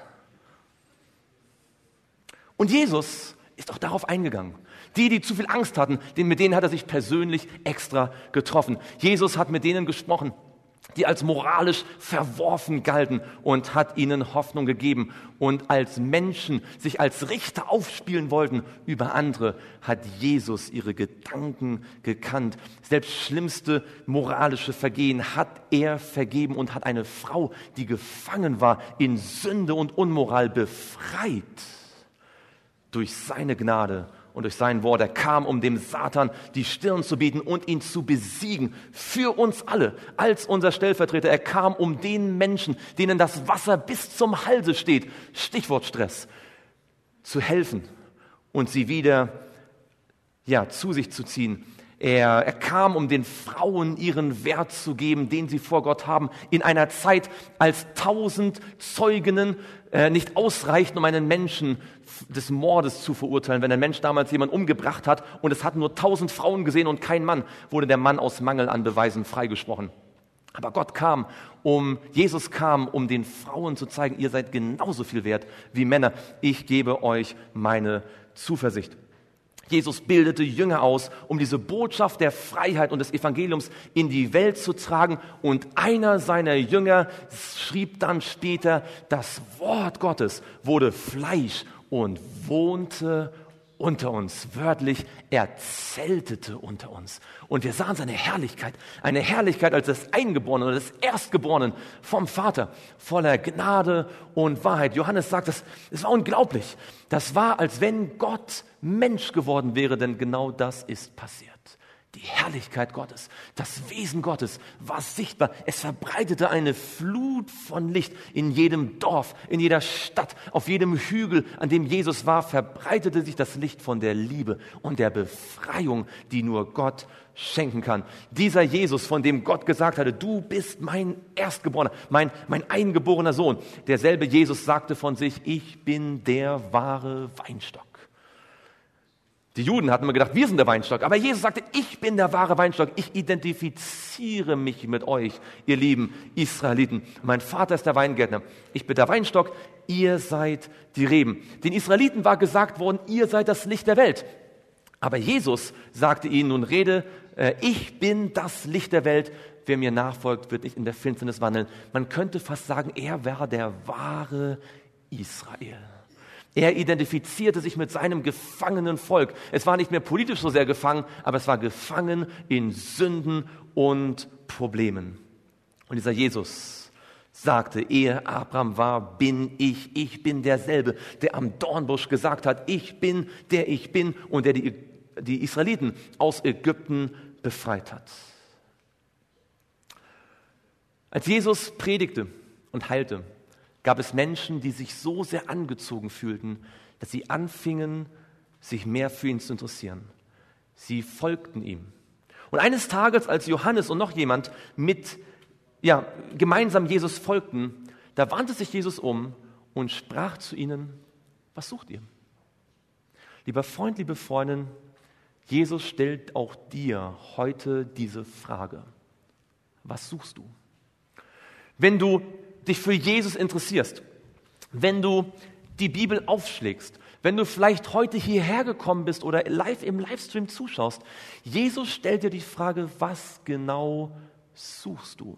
Speaker 1: Und Jesus ist auch darauf eingegangen. Die, die zu viel Angst hatten, mit denen hat er sich persönlich extra getroffen. Jesus hat mit denen gesprochen, die als moralisch verworfen galten und hat ihnen Hoffnung gegeben. Und als Menschen sich als Richter aufspielen wollten über andere, hat Jesus ihre Gedanken gekannt. Selbst schlimmste moralische Vergehen hat er vergeben und hat eine Frau, die gefangen war, in Sünde und Unmoral befreit. Durch seine Gnade und durch sein Wort. Er kam, um dem Satan die Stirn zu bieten und ihn zu besiegen. Für uns alle, als unser Stellvertreter. Er kam, um den Menschen, denen das Wasser bis zum Halse steht, Stichwort Stress, zu helfen und sie wieder ja, zu sich zu ziehen. Er, er kam, um den Frauen ihren Wert zu geben, den sie vor Gott haben, in einer Zeit, als tausend Zeuginnen äh, nicht ausreichten, um einen Menschen des Mordes zu verurteilen. Wenn ein Mensch damals jemanden umgebracht hat und es hatten nur tausend Frauen gesehen und kein Mann, wurde der Mann aus Mangel an Beweisen freigesprochen. Aber Gott kam, um, Jesus kam, um den Frauen zu zeigen, ihr seid genauso viel wert wie Männer. Ich gebe euch meine Zuversicht. Jesus bildete Jünger aus, um diese Botschaft der Freiheit und des Evangeliums in die Welt zu tragen. Und einer seiner Jünger schrieb dann später, das Wort Gottes wurde Fleisch und wohnte unter uns. Wörtlich, er zeltete unter uns. Und wir sahen seine Herrlichkeit, eine Herrlichkeit als des Eingeborenen oder des Erstgeborenen vom Vater, voller Gnade und Wahrheit. Johannes sagt, es, es war unglaublich. Das war, als wenn Gott Mensch geworden wäre, denn genau das ist passiert. Die Herrlichkeit Gottes, das Wesen Gottes war sichtbar. Es verbreitete eine Flut von Licht in jedem Dorf, in jeder Stadt, auf jedem Hügel, an dem Jesus war, verbreitete sich das Licht von der Liebe und der Befreiung, die nur Gott schenken kann. Dieser Jesus, von dem Gott gesagt hatte, du bist mein Erstgeborener, mein, mein eingeborener Sohn. Derselbe Jesus sagte von sich, ich bin der wahre Weinstock. Die Juden hatten immer gedacht, wir sind der Weinstock. Aber Jesus sagte, ich bin der wahre Weinstock. Ich identifiziere mich mit euch, ihr lieben Israeliten. Mein Vater ist der Weingärtner. Ich bin der Weinstock, ihr seid die Reben. Den Israeliten war gesagt worden, ihr seid das Licht der Welt. Aber Jesus sagte ihnen, nun rede, äh, ich bin das Licht der Welt. Wer mir nachfolgt, wird nicht in der Finsternis wandeln. Man könnte fast sagen, er war der wahre Israel. Er identifizierte sich mit seinem gefangenen Volk. Es war nicht mehr politisch so sehr gefangen, aber es war gefangen in Sünden und Problemen. Und dieser Jesus sagte, ehe Abraham war, bin ich, ich bin derselbe, der am Dornbusch gesagt hat, ich bin, der ich bin und der die, die Israeliten aus Ägypten befreit hat. Als Jesus predigte und heilte, gab es Menschen, die sich so sehr angezogen fühlten, dass sie anfingen, sich mehr für ihn zu interessieren. Sie folgten ihm. Und eines Tages, als Johannes und noch jemand mit, ja, gemeinsam Jesus folgten, da wandte sich Jesus um und sprach zu ihnen, was sucht ihr? Lieber Freund, liebe Freundin, Jesus stellt auch dir heute diese Frage. Was suchst du? Wenn du dich für Jesus interessierst, wenn du die Bibel aufschlägst, wenn du vielleicht heute hierher gekommen bist oder live im Livestream zuschaust, Jesus stellt dir die Frage, was genau suchst du?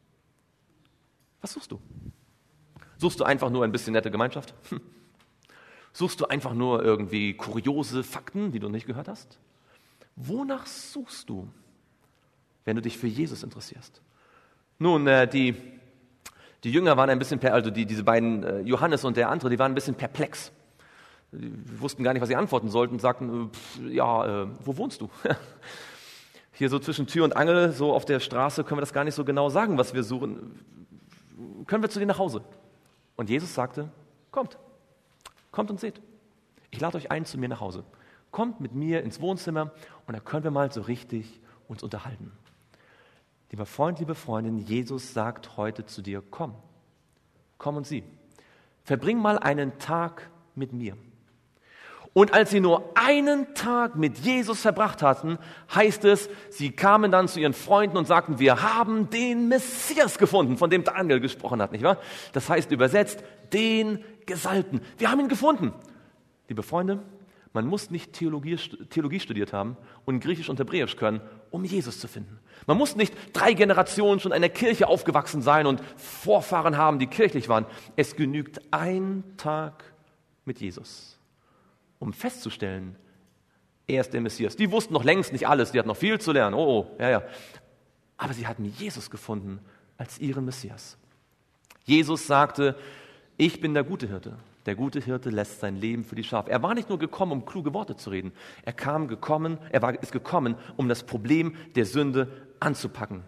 Speaker 1: Was suchst du? Suchst du einfach nur ein bisschen nette Gemeinschaft? Hm. Suchst du einfach nur irgendwie kuriose Fakten, die du nicht gehört hast? Wonach suchst du, wenn du dich für Jesus interessierst? Nun, äh, die Die Jünger waren ein bisschen, per, also die, diese beiden, äh, Johannes und der andere, die waren ein bisschen perplex. Die wussten gar nicht, was sie antworten sollten und sagten, äh, pff, ja, äh, wo wohnst du? Hier so zwischen Tür und Angel, so auf der Straße, können wir das gar nicht so genau sagen, was wir suchen. Können wir zu dir nach Hause? Und Jesus sagte, kommt, kommt und seht. Ich lade euch ein zu mir nach Hause. Kommt mit mir ins Wohnzimmer und dann können wir mal so richtig uns unterhalten. Lieber Freund, liebe Freundin, Jesus sagt heute zu dir, komm, komm und sieh. Verbring mal einen Tag mit mir. Und als sie nur einen Tag mit Jesus verbracht hatten, heißt es, sie kamen dann zu ihren Freunden und sagten, wir haben den Messias gefunden, von dem Daniel gesprochen hat, nicht wahr? Das heißt übersetzt, den Gesalbten. Wir haben ihn gefunden. Liebe Freunde, man muss nicht Theologie, Theologie studiert haben und Griechisch und Hebräisch können, um Jesus zu finden. Man muss nicht drei Generationen schon in einer Kirche aufgewachsen sein und Vorfahren haben, die kirchlich waren. Es genügt ein Tag mit Jesus, um festzustellen, er ist der Messias. Die wussten noch längst nicht alles, die hatten noch viel zu lernen. Oh, oh, ja, ja. Aber sie hatten Jesus gefunden als ihren Messias. Jesus sagte, ich bin der gute Hirte. Der gute Hirte lässt sein Leben für die Schafe. Er war nicht nur gekommen, um kluge Worte zu reden. Er kam gekommen, er war, ist gekommen, um das Problem der Sünde anzupacken.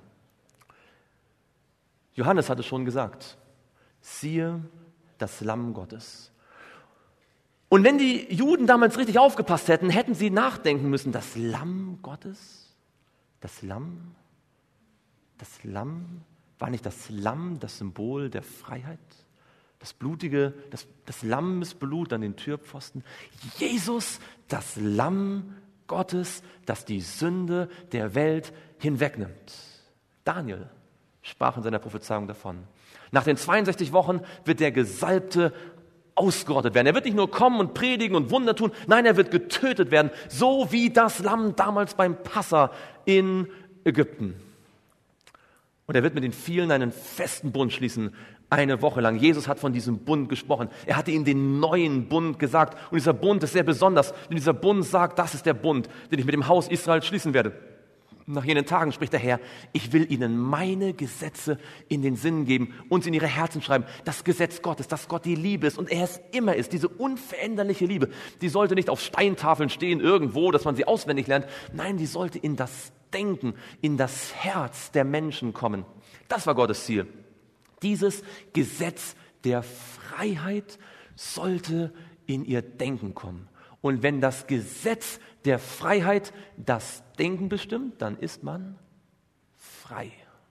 Speaker 1: Johannes hatte schon gesagt, siehe das Lamm Gottes. Und wenn die Juden damals richtig aufgepasst hätten, hätten sie nachdenken müssen, das Lamm Gottes, das Lamm, das Lamm, war nicht das Lamm das Symbol der Freiheit? Das blutige, das, das Lammesblut an den Türpfosten. Jesus, das Lamm Gottes, das die Sünde der Welt hinwegnimmt. Daniel sprach in seiner Prophezeiung davon. Nach den zweiundsechzig Wochen wird der Gesalbte ausgerottet werden. Er wird nicht nur kommen und predigen und Wunder tun, nein, er wird getötet werden, so wie das Lamm damals beim Passa in Ägypten. Und er wird mit den vielen einen festen Bund schließen, eine Woche lang. Jesus hat von diesem Bund gesprochen. Er hatte ihnen den neuen Bund gesagt. Und dieser Bund ist sehr besonders, denn dieser Bund sagt, das ist der Bund, den ich mit dem Haus Israel schließen werde. Nach jenen Tagen spricht der Herr, ich will ihnen meine Gesetze in den Sinn geben und sie in ihre Herzen schreiben. Das Gesetz Gottes, dass Gott die Liebe ist und er es immer ist. Diese unveränderliche Liebe, die sollte nicht auf Steintafeln stehen irgendwo, dass man sie auswendig lernt. Nein, die sollte in das Denken, in das Herz der Menschen kommen. Das war Gottes Ziel. Dieses Gesetz der Freiheit sollte in ihr Denken kommen. Und wenn das Gesetz der Freiheit das Denken bestimmt, dann ist man frei.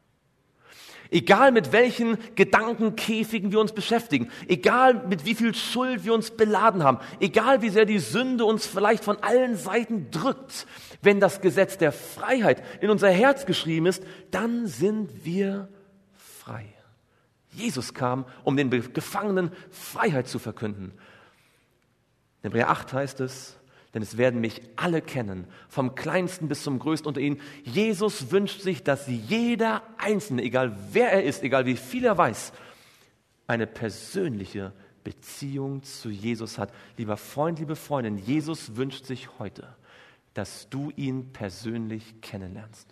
Speaker 1: Egal mit welchen Gedankenkäfigen wir uns beschäftigen, egal mit wie viel Schuld wir uns beladen haben, egal wie sehr die Sünde uns vielleicht von allen Seiten drückt, wenn das Gesetz der Freiheit in unser Herz geschrieben ist, dann sind wir frei. Jesus kam, um den Gefangenen Freiheit zu verkünden. In Hebräer acht heißt es, denn es werden mich alle kennen, vom Kleinsten bis zum Größten unter ihnen. Jesus wünscht sich, dass jeder Einzelne, egal wer er ist, egal wie viel er weiß, eine persönliche Beziehung zu Jesus hat. Lieber Freund, liebe Freundin, Jesus wünscht sich heute, dass du ihn persönlich kennenlernst.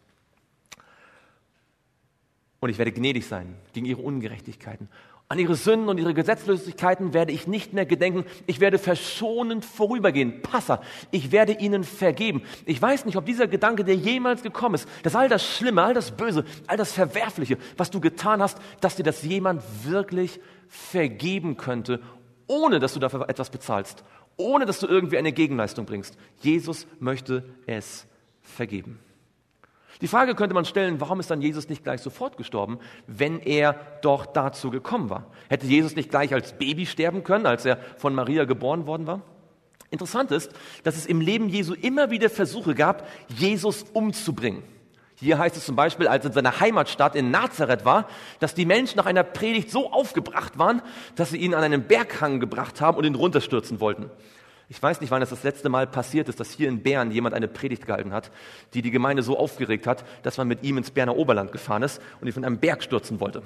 Speaker 1: Und ich werde gnädig sein gegen ihre Ungerechtigkeiten. An ihre Sünden und ihre Gesetzlosigkeiten werde ich nicht mehr gedenken. Ich werde verschonend vorübergehen. Passa, ich werde ihnen vergeben. Ich weiß nicht, ob dieser Gedanke dir jemals gekommen ist, dass all das Schlimme, all das Böse, all das Verwerfliche, was du getan hast, dass dir das jemand wirklich vergeben könnte, ohne dass du dafür etwas bezahlst, ohne dass du irgendwie eine Gegenleistung bringst. Jesus möchte es vergeben. Die Frage könnte man stellen, warum ist dann Jesus nicht gleich sofort gestorben, wenn er doch dazu gekommen war? Hätte Jesus nicht gleich als Baby sterben können, als er von Maria geboren worden war? Interessant ist, dass es im Leben Jesu immer wieder Versuche gab, Jesus umzubringen. Hier heißt es zum Beispiel, als er in seiner Heimatstadt in Nazareth war, dass die Menschen nach einer Predigt so aufgebracht waren, dass sie ihn an einen Berghang gebracht haben und ihn runterstürzen wollten. Ich weiß nicht, wann das das letzte Mal passiert ist, dass hier in Bern jemand eine Predigt gehalten hat, die die Gemeinde so aufgeregt hat, dass man mit ihm ins Berner Oberland gefahren ist und ihn von einem Berg stürzen wollte.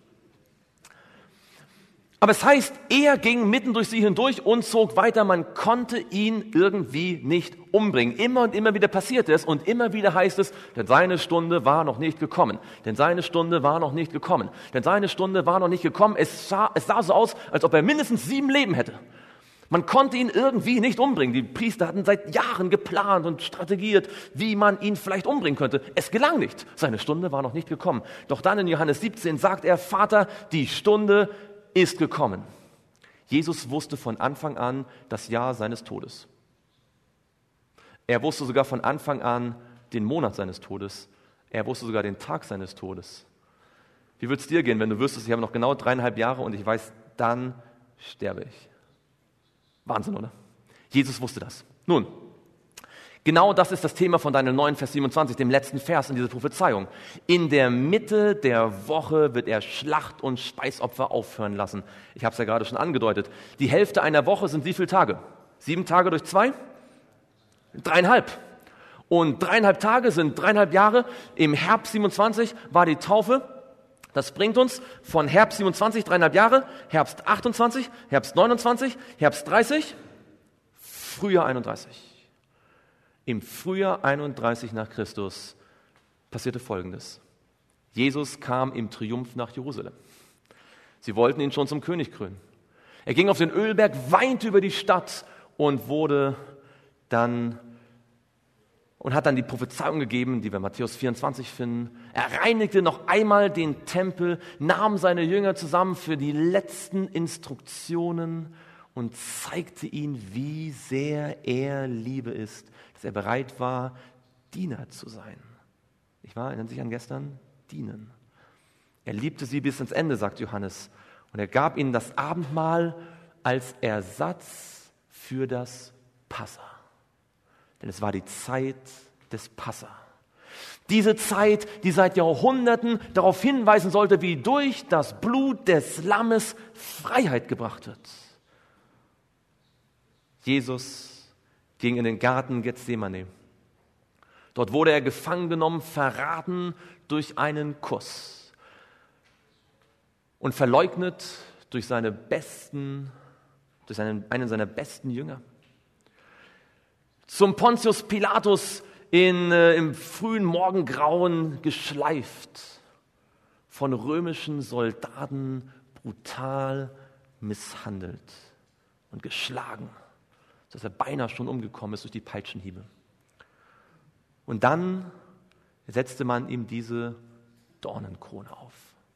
Speaker 1: Aber es heißt, er ging mitten durch sie hindurch und zog weiter. Man konnte ihn irgendwie nicht umbringen. Immer und immer wieder passiert es und immer wieder heißt es, denn seine Stunde war noch nicht gekommen. Denn seine Stunde war noch nicht gekommen. Denn seine Stunde war noch nicht gekommen. Es sah, es sah so aus, als ob er mindestens sieben Leben hätte. Man konnte ihn irgendwie nicht umbringen. Die Priester hatten seit Jahren geplant und strategiert, wie man ihn vielleicht umbringen könnte. Es gelang nicht. Seine Stunde war noch nicht gekommen. Doch dann in Johannes siebzehn sagt er, Vater, die Stunde ist gekommen. Jesus wusste von Anfang an das Jahr seines Todes. Er wusste sogar von Anfang an den Monat seines Todes. Er wusste sogar den Tag seines Todes. Wie würde es dir gehen, wenn du wüsstest, ich habe noch genau dreieinhalb Jahre und ich weiß, dann sterbe ich? Wahnsinn, oder? Jesus wusste das. Nun, genau das ist das Thema von Daniel neun, Vers siebenundzwanzig, dem letzten Vers in dieser Prophezeiung. In der Mitte der Woche wird er Schlacht- und Speisopfer aufhören lassen. Ich habe es ja gerade schon angedeutet. Die Hälfte einer Woche sind wie viele Tage? Sieben Tage durch zwei? Dreieinhalb. Und dreieinhalb Tage sind dreieinhalb Jahre. Im Herbst siebenundzwanzig war die Taufe. Das bringt uns von Herbst siebenundzwanzig, dreieinhalb Jahre, Herbst achtundzwanzig, Herbst neunundzwanzig, Herbst dreißig, Frühjahr einunddreißig. Im Frühjahr einunddreißig nach Christus passierte Folgendes. Jesus kam im Triumph nach Jerusalem. Sie wollten ihn schon zum König krönen. Er ging auf den Ölberg, weinte über die Stadt und wurde dann und hat dann die Prophezeiung gegeben, die wir in Matthäus vierundzwanzig finden. Er reinigte noch einmal den Tempel, nahm seine Jünger zusammen für die letzten Instruktionen und zeigte ihnen, wie sehr er Liebe ist, dass er bereit war, Diener zu sein. Ich war, erinnern Sie sich an gestern? Dienen. Er liebte sie bis ins Ende, sagt Johannes. Und er gab ihnen das Abendmahl als Ersatz für das Passa. Denn es war die Zeit des Passa. Diese Zeit, die seit Jahrhunderten darauf hinweisen sollte, wie durch das Blut des Lammes Freiheit gebracht wird. Jesus ging in den Garten Gethsemane. Dort wurde er gefangen genommen, verraten durch einen Kuss und verleugnet durch seine besten, durch seinen, einen seiner besten Jünger. Zum Pontius Pilatus in, äh, im frühen Morgengrauen geschleift, von römischen Soldaten brutal misshandelt und geschlagen, sodass er beinahe schon umgekommen ist durch die Peitschenhiebe. Und dann setzte man ihm diese Dornenkrone auf.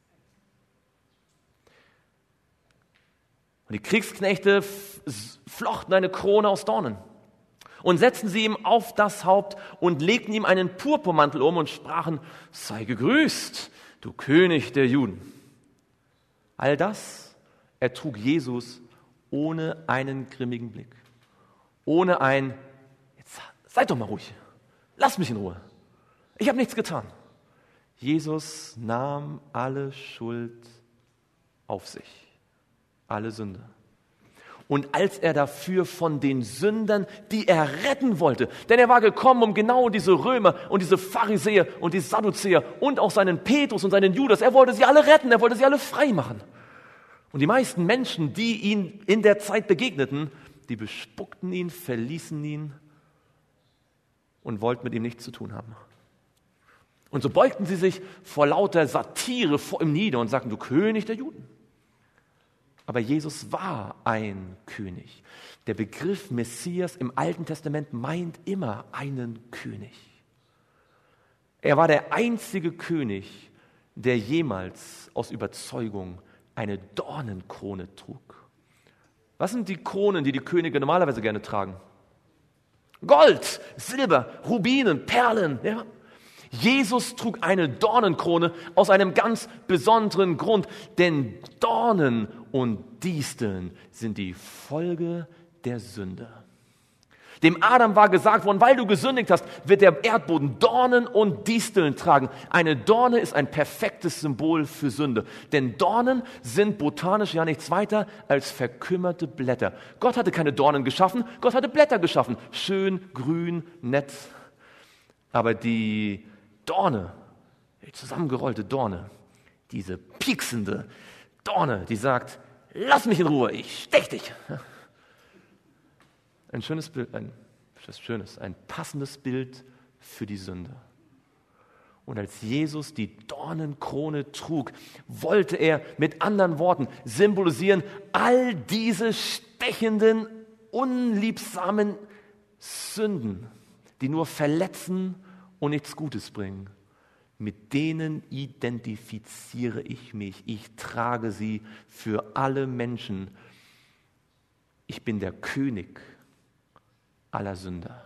Speaker 1: Und die Kriegsknechte flochten eine Krone aus Dornen und setzten sie ihm auf das Haupt und legten ihm einen Purpurmantel um und sprachen, sei gegrüßt, du König der Juden. All das ertrug Jesus ohne einen grimmigen Blick, ohne ein, jetzt seid doch mal ruhig, lasst mich in Ruhe, ich habe nichts getan. Jesus nahm alle Schuld auf sich, alle Sünde. Und als er dafür von den Sündern, die er retten wollte, denn er war gekommen, um genau diese Römer und diese Pharisäer und die Sadduzäer und auch seinen Petrus und seinen Judas, er wollte sie alle retten, er wollte sie alle frei machen. Und die meisten Menschen, die ihm in der Zeit begegneten, die bespuckten ihn, verließen ihn und wollten mit ihm nichts zu tun haben. Und so beugten sie sich vor lauter Satire vor ihm nieder und sagten, du König der Juden. Aber Jesus war ein König. Der Begriff Messias im Alten Testament meint immer einen König. Er war der einzige König, der jemals aus Überzeugung eine Dornenkrone trug. Was sind die Kronen, die die Könige normalerweise gerne tragen? Gold, Silber, Rubinen, Perlen. Ja. Jesus trug eine Dornenkrone aus einem ganz besonderen Grund, denn Dornen und Disteln sind die Folge der Sünde. Dem Adam war gesagt worden, weil du gesündigt hast, wird der Erdboden Dornen und Disteln tragen. Eine Dorne ist ein perfektes Symbol für Sünde, denn Dornen sind botanisch ja nichts weiter als verkümmerte Blätter. Gott hatte keine Dornen geschaffen, Gott hatte Blätter geschaffen, schön, grün, nett. Aber die Dorne, die zusammengerollte Dorne, diese pieksende Dorne, die sagt, lass mich in Ruhe, ich stech dich. Ein schönes Bild, ein was schönes, ein passendes Bild für die Sünde. Und als Jesus die Dornenkrone trug, wollte er mit anderen Worten symbolisieren, all diese stechenden, unliebsamen Sünden, die nur verletzen und nichts Gutes bringen. Mit denen identifiziere ich mich. Ich trage sie für alle Menschen. Ich bin der König aller Sünder,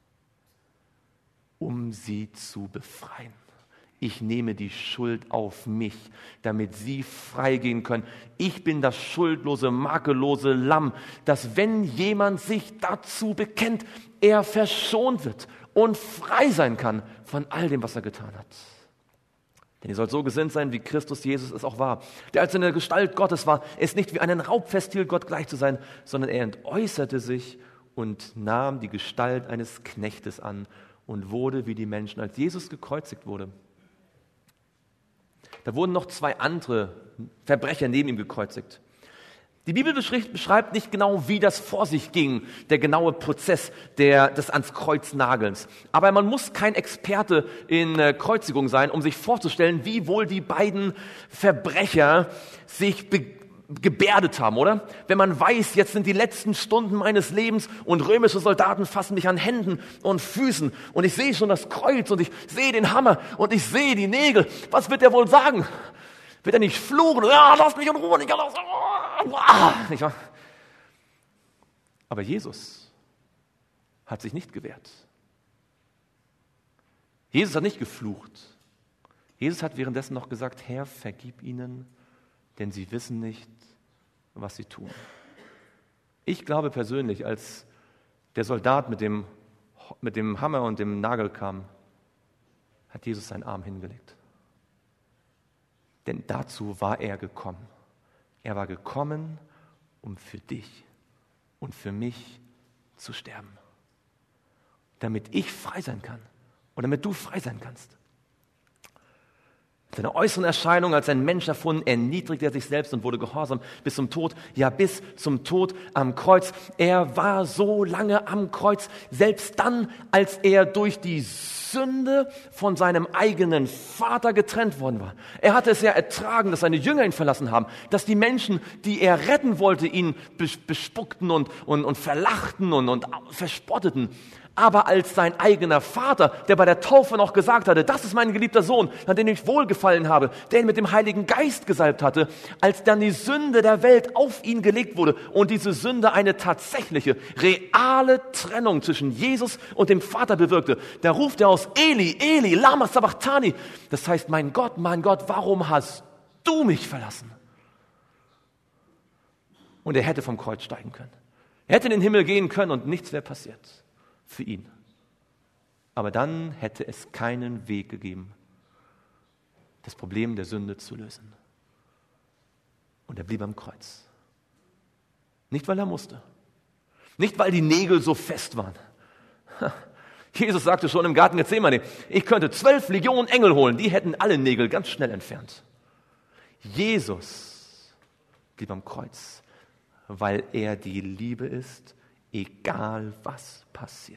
Speaker 1: um sie zu befreien. Ich nehme die Schuld auf mich, damit sie freigehen können. Ich bin das schuldlose, makellose Lamm, dass wenn jemand sich dazu bekennt, er verschont wird und frei sein kann von all dem, was er getan hat. Denn ihr sollt so gesinnt sein, wie Christus Jesus es auch war, der als in der Gestalt Gottes war, es nicht wie einen Raub festhielt, Gott gleich zu sein, sondern er entäußerte sich und nahm die Gestalt eines Knechtes an und wurde wie die Menschen. Als Jesus gekreuzigt wurde, da wurden noch zwei andere Verbrecher neben ihm gekreuzigt. Die Bibel beschreibt nicht genau, wie das vor sich ging, der genaue Prozess der, des ans Kreuz Nagelns. Aber man muss kein Experte in äh, Kreuzigung sein, um sich vorzustellen, wie wohl die beiden Verbrecher sich be- gebärdet haben, oder? Wenn man weiß, jetzt sind die letzten Stunden meines Lebens und römische Soldaten fassen mich an Händen und Füßen und ich sehe schon das Kreuz und ich sehe den Hammer und ich sehe die Nägel. Was wird er wohl sagen? Wird er nicht fluchen? Ja, lass mich in Ruhe. Nicht, lass, nicht wahr? Aber Jesus hat sich nicht gewehrt. Jesus hat nicht geflucht. Jesus hat währenddessen noch gesagt, Herr, vergib ihnen, denn sie wissen nicht, was sie tun. Ich glaube persönlich, als der Soldat mit dem, mit dem Hammer und dem Nagel kam, hat Jesus seinen Arm hingelegt. Denn dazu war er gekommen. Er war gekommen, um für dich und für mich zu sterben. Damit ich frei sein kann und damit du frei sein kannst. In seiner äußeren Erscheinung als ein Mensch erfunden, erniedrigte er sich selbst und wurde gehorsam bis zum Tod, ja bis zum Tod am Kreuz. Er war so lange am Kreuz, selbst dann, als er durch die Sünde von seinem eigenen Vater getrennt worden war. Er hatte es ja ertragen, dass seine Jünger ihn verlassen haben, dass die Menschen, die er retten wollte, ihn bespuckten und, und, und verlachten und, und verspotteten. Aber als sein eigener Vater, der bei der Taufe noch gesagt hatte, das ist mein geliebter Sohn, an den ich wohlgefallen habe, der ihn mit dem Heiligen Geist gesalbt hatte, als dann die Sünde der Welt auf ihn gelegt wurde und diese Sünde eine tatsächliche, reale Trennung zwischen Jesus und dem Vater bewirkte, da ruft er aus, Eli, Eli, lama sabachthani. Das heißt, mein Gott, mein Gott, warum hast du mich verlassen? Und er hätte vom Kreuz steigen können. Er hätte in den Himmel gehen können und nichts wäre passiert. Für ihn. Aber dann hätte es keinen Weg gegeben, das Problem der Sünde zu lösen. Und er blieb am Kreuz. Nicht, weil er musste. Nicht, weil die Nägel so fest waren. Jesus sagte schon im Garten Gethsemane, ich könnte zwölf Legionen Engel holen, die hätten alle Nägel ganz schnell entfernt. Jesus blieb am Kreuz, weil er die Liebe ist, egal was passiert.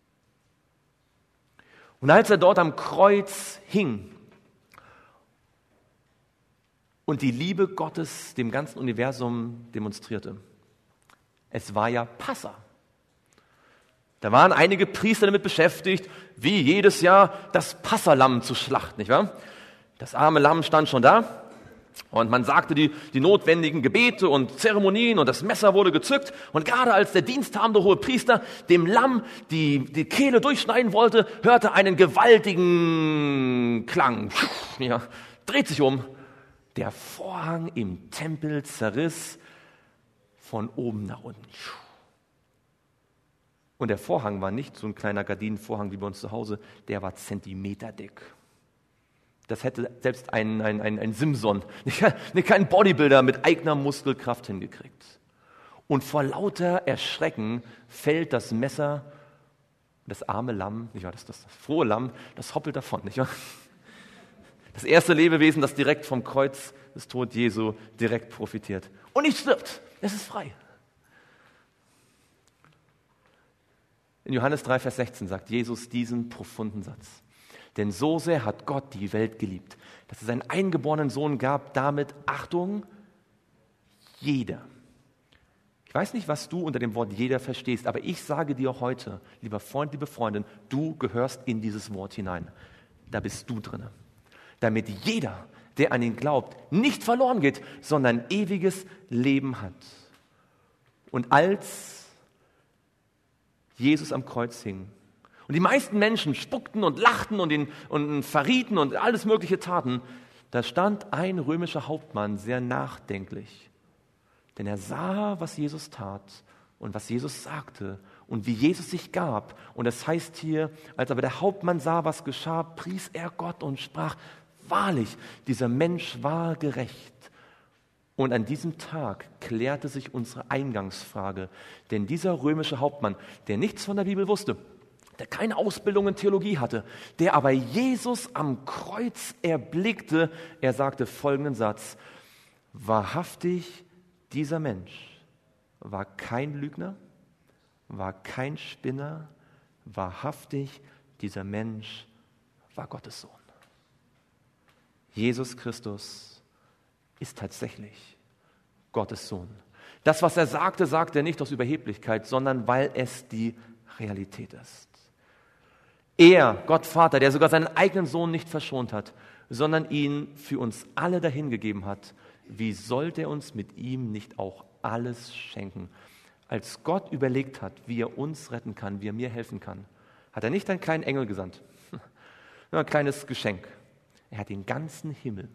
Speaker 1: Und als er dort am Kreuz hing und die Liebe Gottes dem ganzen Universum demonstrierte, es war ja Passa. Da waren einige Priester damit beschäftigt, wie jedes Jahr das Passalamm zu schlachten, nicht wahr? Das arme Lamm stand schon da und man sagte die, die notwendigen Gebete und Zeremonien und das Messer wurde gezückt. Und gerade als der diensthabende Hohepriester dem Lamm die, die Kehle durchschneiden wollte, hörte einen gewaltigen Klang. Ja, dreht sich um. Der Vorhang im Tempel zerriss von oben nach unten. Und der Vorhang war nicht so ein kleiner Gardinenvorhang wie bei uns zu Hause, der war zentimeterdick. Das hätte selbst ein, ein, ein, ein Simson, kein Bodybuilder mit eigener Muskelkraft hingekriegt. Und vor lauter Erschrecken fällt das Messer, das arme Lamm, nicht wahr, das, das, das frohe Lamm, das hoppelt davon. Nicht wahr? Das erste Lebewesen, das direkt vom Kreuz des Tod Jesu direkt profitiert. Und nicht stirbt, es ist frei. In Johannes drei, Vers sechzehn sagt Jesus diesen profunden Satz. Denn so sehr hat Gott die Welt geliebt, dass er seinen eingeborenen Sohn gab, damit, Achtung, jeder. Ich weiß nicht, was du unter dem Wort jeder verstehst, aber ich sage dir heute, lieber Freund, liebe Freundin, du gehörst in dieses Wort hinein. Da bist du drin. Damit jeder, der an ihn glaubt, nicht verloren geht, sondern ewiges Leben hat. Und als Jesus am Kreuz hing, und die meisten Menschen spuckten und lachten und ihn und verrieten und alles Mögliche taten. Da stand ein römischer Hauptmann sehr nachdenklich. Denn er sah, was Jesus tat und was Jesus sagte und wie Jesus sich gab. Und es heißt hier, als aber der Hauptmann sah, was geschah, pries er Gott und sprach, wahrlich, dieser Mensch war gerecht. Und an diesem Tag klärte sich unsere Eingangsfrage. Denn dieser römische Hauptmann, der nichts von der Bibel wusste, der keine Ausbildung in Theologie hatte, der aber Jesus am Kreuz erblickte, er sagte folgenden Satz, wahrhaftig, dieser Mensch war kein Lügner, war kein Spinner, wahrhaftig, dieser Mensch war Gottes Sohn. Jesus Christus ist tatsächlich Gottes Sohn. Das, was er sagte, sagte er nicht aus Überheblichkeit, sondern weil es die Realität ist. Er, Gott Vater, der sogar seinen eigenen Sohn nicht verschont hat, sondern ihn für uns alle dahingegeben hat, wie sollte er uns mit ihm nicht auch alles schenken? Als Gott überlegt hat, wie er uns retten kann, wie er mir helfen kann, hat er nicht einen kleinen Engel gesandt, nur ein kleines Geschenk. Er hat den ganzen Himmel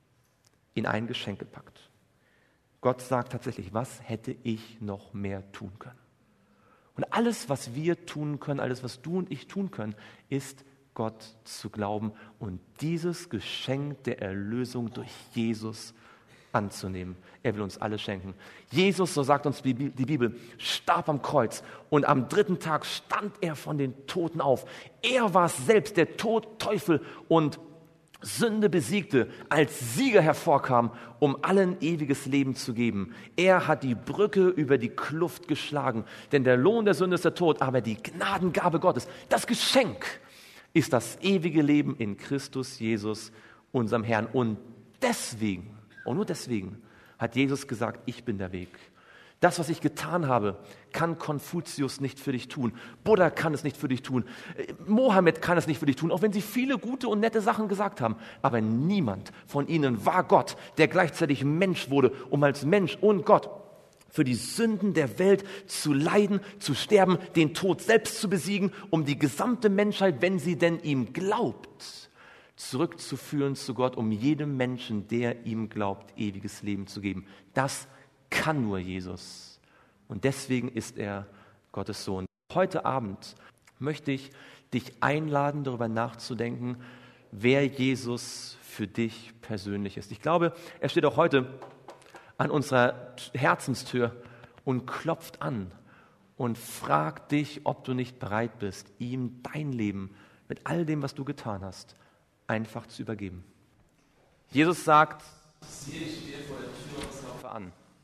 Speaker 1: in ein Geschenk gepackt. Gott sagt tatsächlich, was hätte ich noch mehr tun können? Und alles, was wir tun können, alles, was du und ich tun können, ist Gott zu glauben und dieses Geschenk der Erlösung durch Jesus anzunehmen. Er will uns alles schenken. Jesus, so sagt uns die Bibel, starb am Kreuz und am dritten Tag stand er von den Toten auf. Er war selbst, der Tod, Teufel und Sünde besiegte, als Sieger hervorkam, um allen ewiges Leben zu geben. Er hat die Brücke über die Kluft geschlagen, denn der Lohn der Sünde ist der Tod, aber die Gnadengabe Gottes, das Geschenk, ist das ewige Leben in Christus Jesus, unserem Herrn. Und deswegen, und nur deswegen, hat Jesus gesagt, ich bin der Weg. Das, was ich getan habe, kann Konfuzius nicht für dich tun. Buddha kann es nicht für dich tun. Mohammed kann es nicht für dich tun, auch wenn sie viele gute und nette Sachen gesagt haben. Aber niemand von ihnen war Gott, der gleichzeitig Mensch wurde, um als Mensch und Gott für die Sünden der Welt zu leiden, zu sterben, den Tod selbst zu besiegen, um die gesamte Menschheit, wenn sie denn ihm glaubt, zurückzuführen zu Gott, um jedem Menschen, der ihm glaubt, ewiges Leben zu geben. Das kann nur Jesus. Und deswegen ist er Gottes Sohn. Heute Abend möchte ich dich einladen, darüber nachzudenken, wer Jesus für dich persönlich ist. Ich glaube, er steht auch heute an unserer Herzenstür und klopft an und fragt dich, ob du nicht bereit bist, ihm dein Leben mit all dem, was du getan hast, einfach zu übergeben. Jesus sagt, siehe, ich stehe vor der Tür und klopfe an.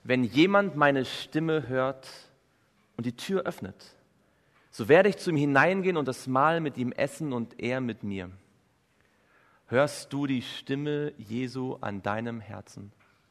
Speaker 1: wenn jemand meine Stimme hört und die Tür öffnet, so werde ich zu ihm hineingehen und das Mahl mit ihm essen und er mit mir. Hörst du die Stimme Jesu an deinem Herzen?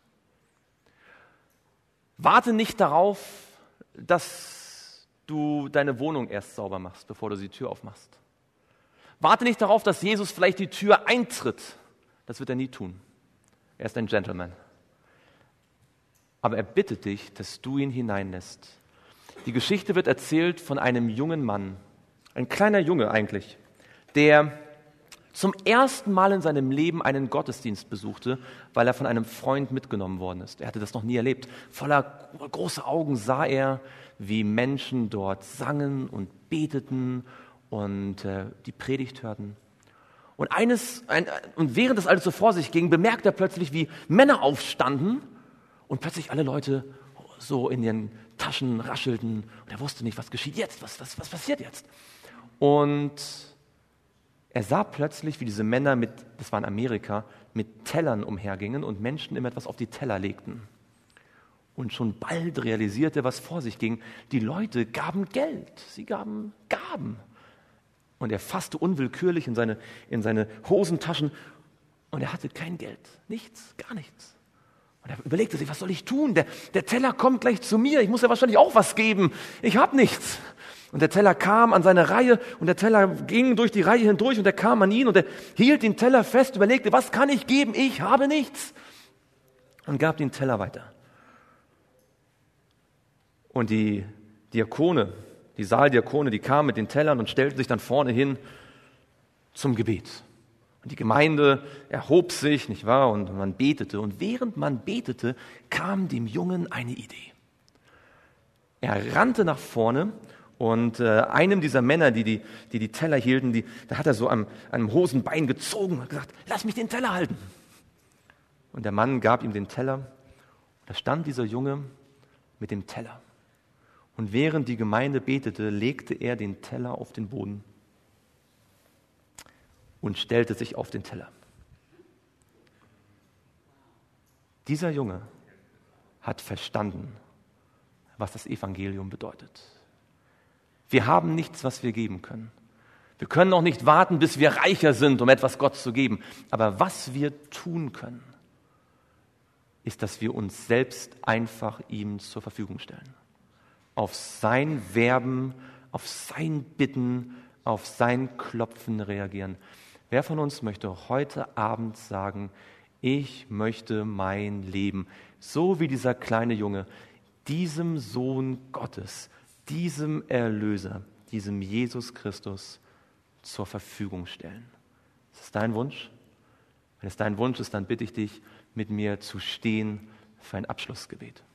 Speaker 1: Warte nicht darauf, dass du deine Wohnung erst sauber machst, bevor du die Tür aufmachst. Warte nicht darauf, dass Jesus vielleicht die Tür eintritt. Das wird er nie tun. Er ist ein Gentleman. Aber er bittet dich, dass du ihn hineinlässt. Die Geschichte wird erzählt von einem jungen Mann, ein kleiner Junge eigentlich, der zum ersten Mal in seinem Leben einen Gottesdienst besuchte, weil er von einem Freund mitgenommen worden ist. Er hatte das noch nie erlebt. Voller großer Augen sah er, wie Menschen dort sangen und beteten und äh, die Predigt hörten. Und, eines, ein, und während das alles so vor sich ging, bemerkte er plötzlich, wie Männer aufstanden und plötzlich alle Leute so in ihren Taschen raschelten. Und er wusste nicht, was geschieht jetzt, was, was, was passiert jetzt. Und er sah plötzlich, wie diese Männer mit, das war in Amerika, mit Tellern umhergingen und Menschen immer etwas auf die Teller legten. Und schon bald realisierte er, was vor sich ging. Die Leute gaben Geld, sie gaben Gaben. Und er fasste unwillkürlich in seine, in seine Hosentaschen und er hatte kein Geld, nichts, gar nichts. Und er überlegte sich, was soll ich tun? Der, der Teller kommt gleich zu mir, ich muss ja wahrscheinlich auch was geben. Ich habe nichts. Und der Teller kam an seine Reihe und der Teller ging durch die Reihe hindurch und er kam an ihn und er hielt den Teller fest, überlegte, was kann ich geben? Ich habe nichts. Und gab den Teller weiter. Und die Diakone, die Saaldiakone, die kamen mit den Tellern und stellten sich dann vorne hin zum Gebet. Und die Gemeinde erhob sich, nicht wahr, und man betete. Und während man betete, kam dem Jungen eine Idee. Er rannte nach vorne und äh, einem dieser Männer, die die, die die Teller hielten, die, da hat er so am, am Hosenbein gezogen und gesagt, lass mich den Teller halten. Und der Mann gab ihm den Teller. Da stand dieser Junge mit dem Teller. Und während die Gemeinde betete, legte er den Teller auf den Boden und stellte sich auf den Teller. Dieser Junge hat verstanden, was das Evangelium bedeutet. Wir haben nichts, was wir geben können. Wir können auch nicht warten, bis wir reicher sind, um etwas Gott zu geben. Aber was wir tun können, ist, dass wir uns selbst einfach ihm zur Verfügung stellen. Auf sein Werben, auf sein Bitten, auf sein Klopfen reagieren. Wer von uns möchte heute Abend sagen, ich möchte mein Leben, so wie dieser kleine Junge, diesem Sohn Gottes, diesem Erlöser, diesem Jesus Christus zur Verfügung stellen? Ist das dein Wunsch? Wenn es dein Wunsch ist, dann bitte ich dich, mit mir zu stehen für ein Abschlussgebet.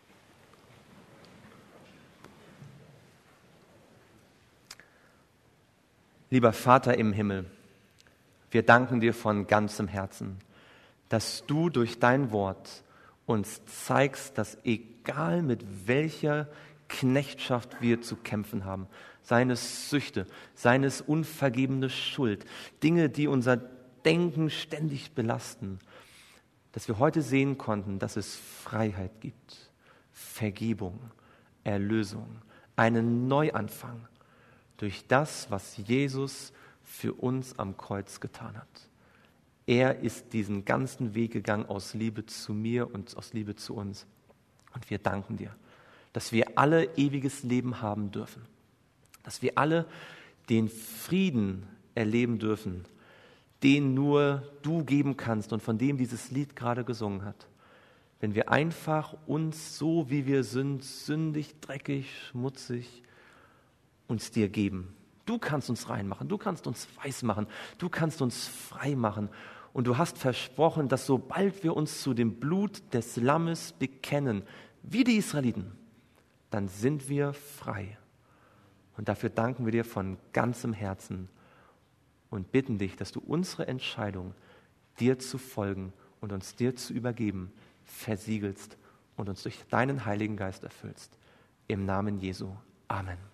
Speaker 1: Lieber Vater im Himmel, wir danken dir von ganzem Herzen, dass du durch dein Wort uns zeigst, dass egal mit welcher Knechtschaft wir zu kämpfen haben, seien es Süchte, seien es unvergebene Schuld, Dinge, die unser Denken ständig belasten, dass wir heute sehen konnten, dass es Freiheit gibt, Vergebung, Erlösung, einen Neuanfang durch das, was Jesus für uns am Kreuz getan hat. Er ist diesen ganzen Weg gegangen aus Liebe zu mir und aus Liebe zu uns. Und wir danken dir, dass wir alle ewiges Leben haben dürfen, dass wir alle den Frieden erleben dürfen, den nur du geben kannst und von dem dieses Lied gerade gesungen hat. Wenn wir einfach uns so, wie wir sind, sündig, dreckig, schmutzig, uns dir geben. Du kannst uns reinmachen, du kannst uns weiß machen, du kannst uns frei machen. Und du hast versprochen, dass sobald wir uns zu dem Blut des Lammes bekennen, wie die Israeliten, dann sind wir frei. Und dafür danken wir dir von ganzem Herzen und bitten dich, dass du unsere Entscheidung, dir zu folgen und uns dir zu übergeben, versiegelst und uns durch deinen Heiligen Geist erfüllst. Im Namen Jesu. Amen.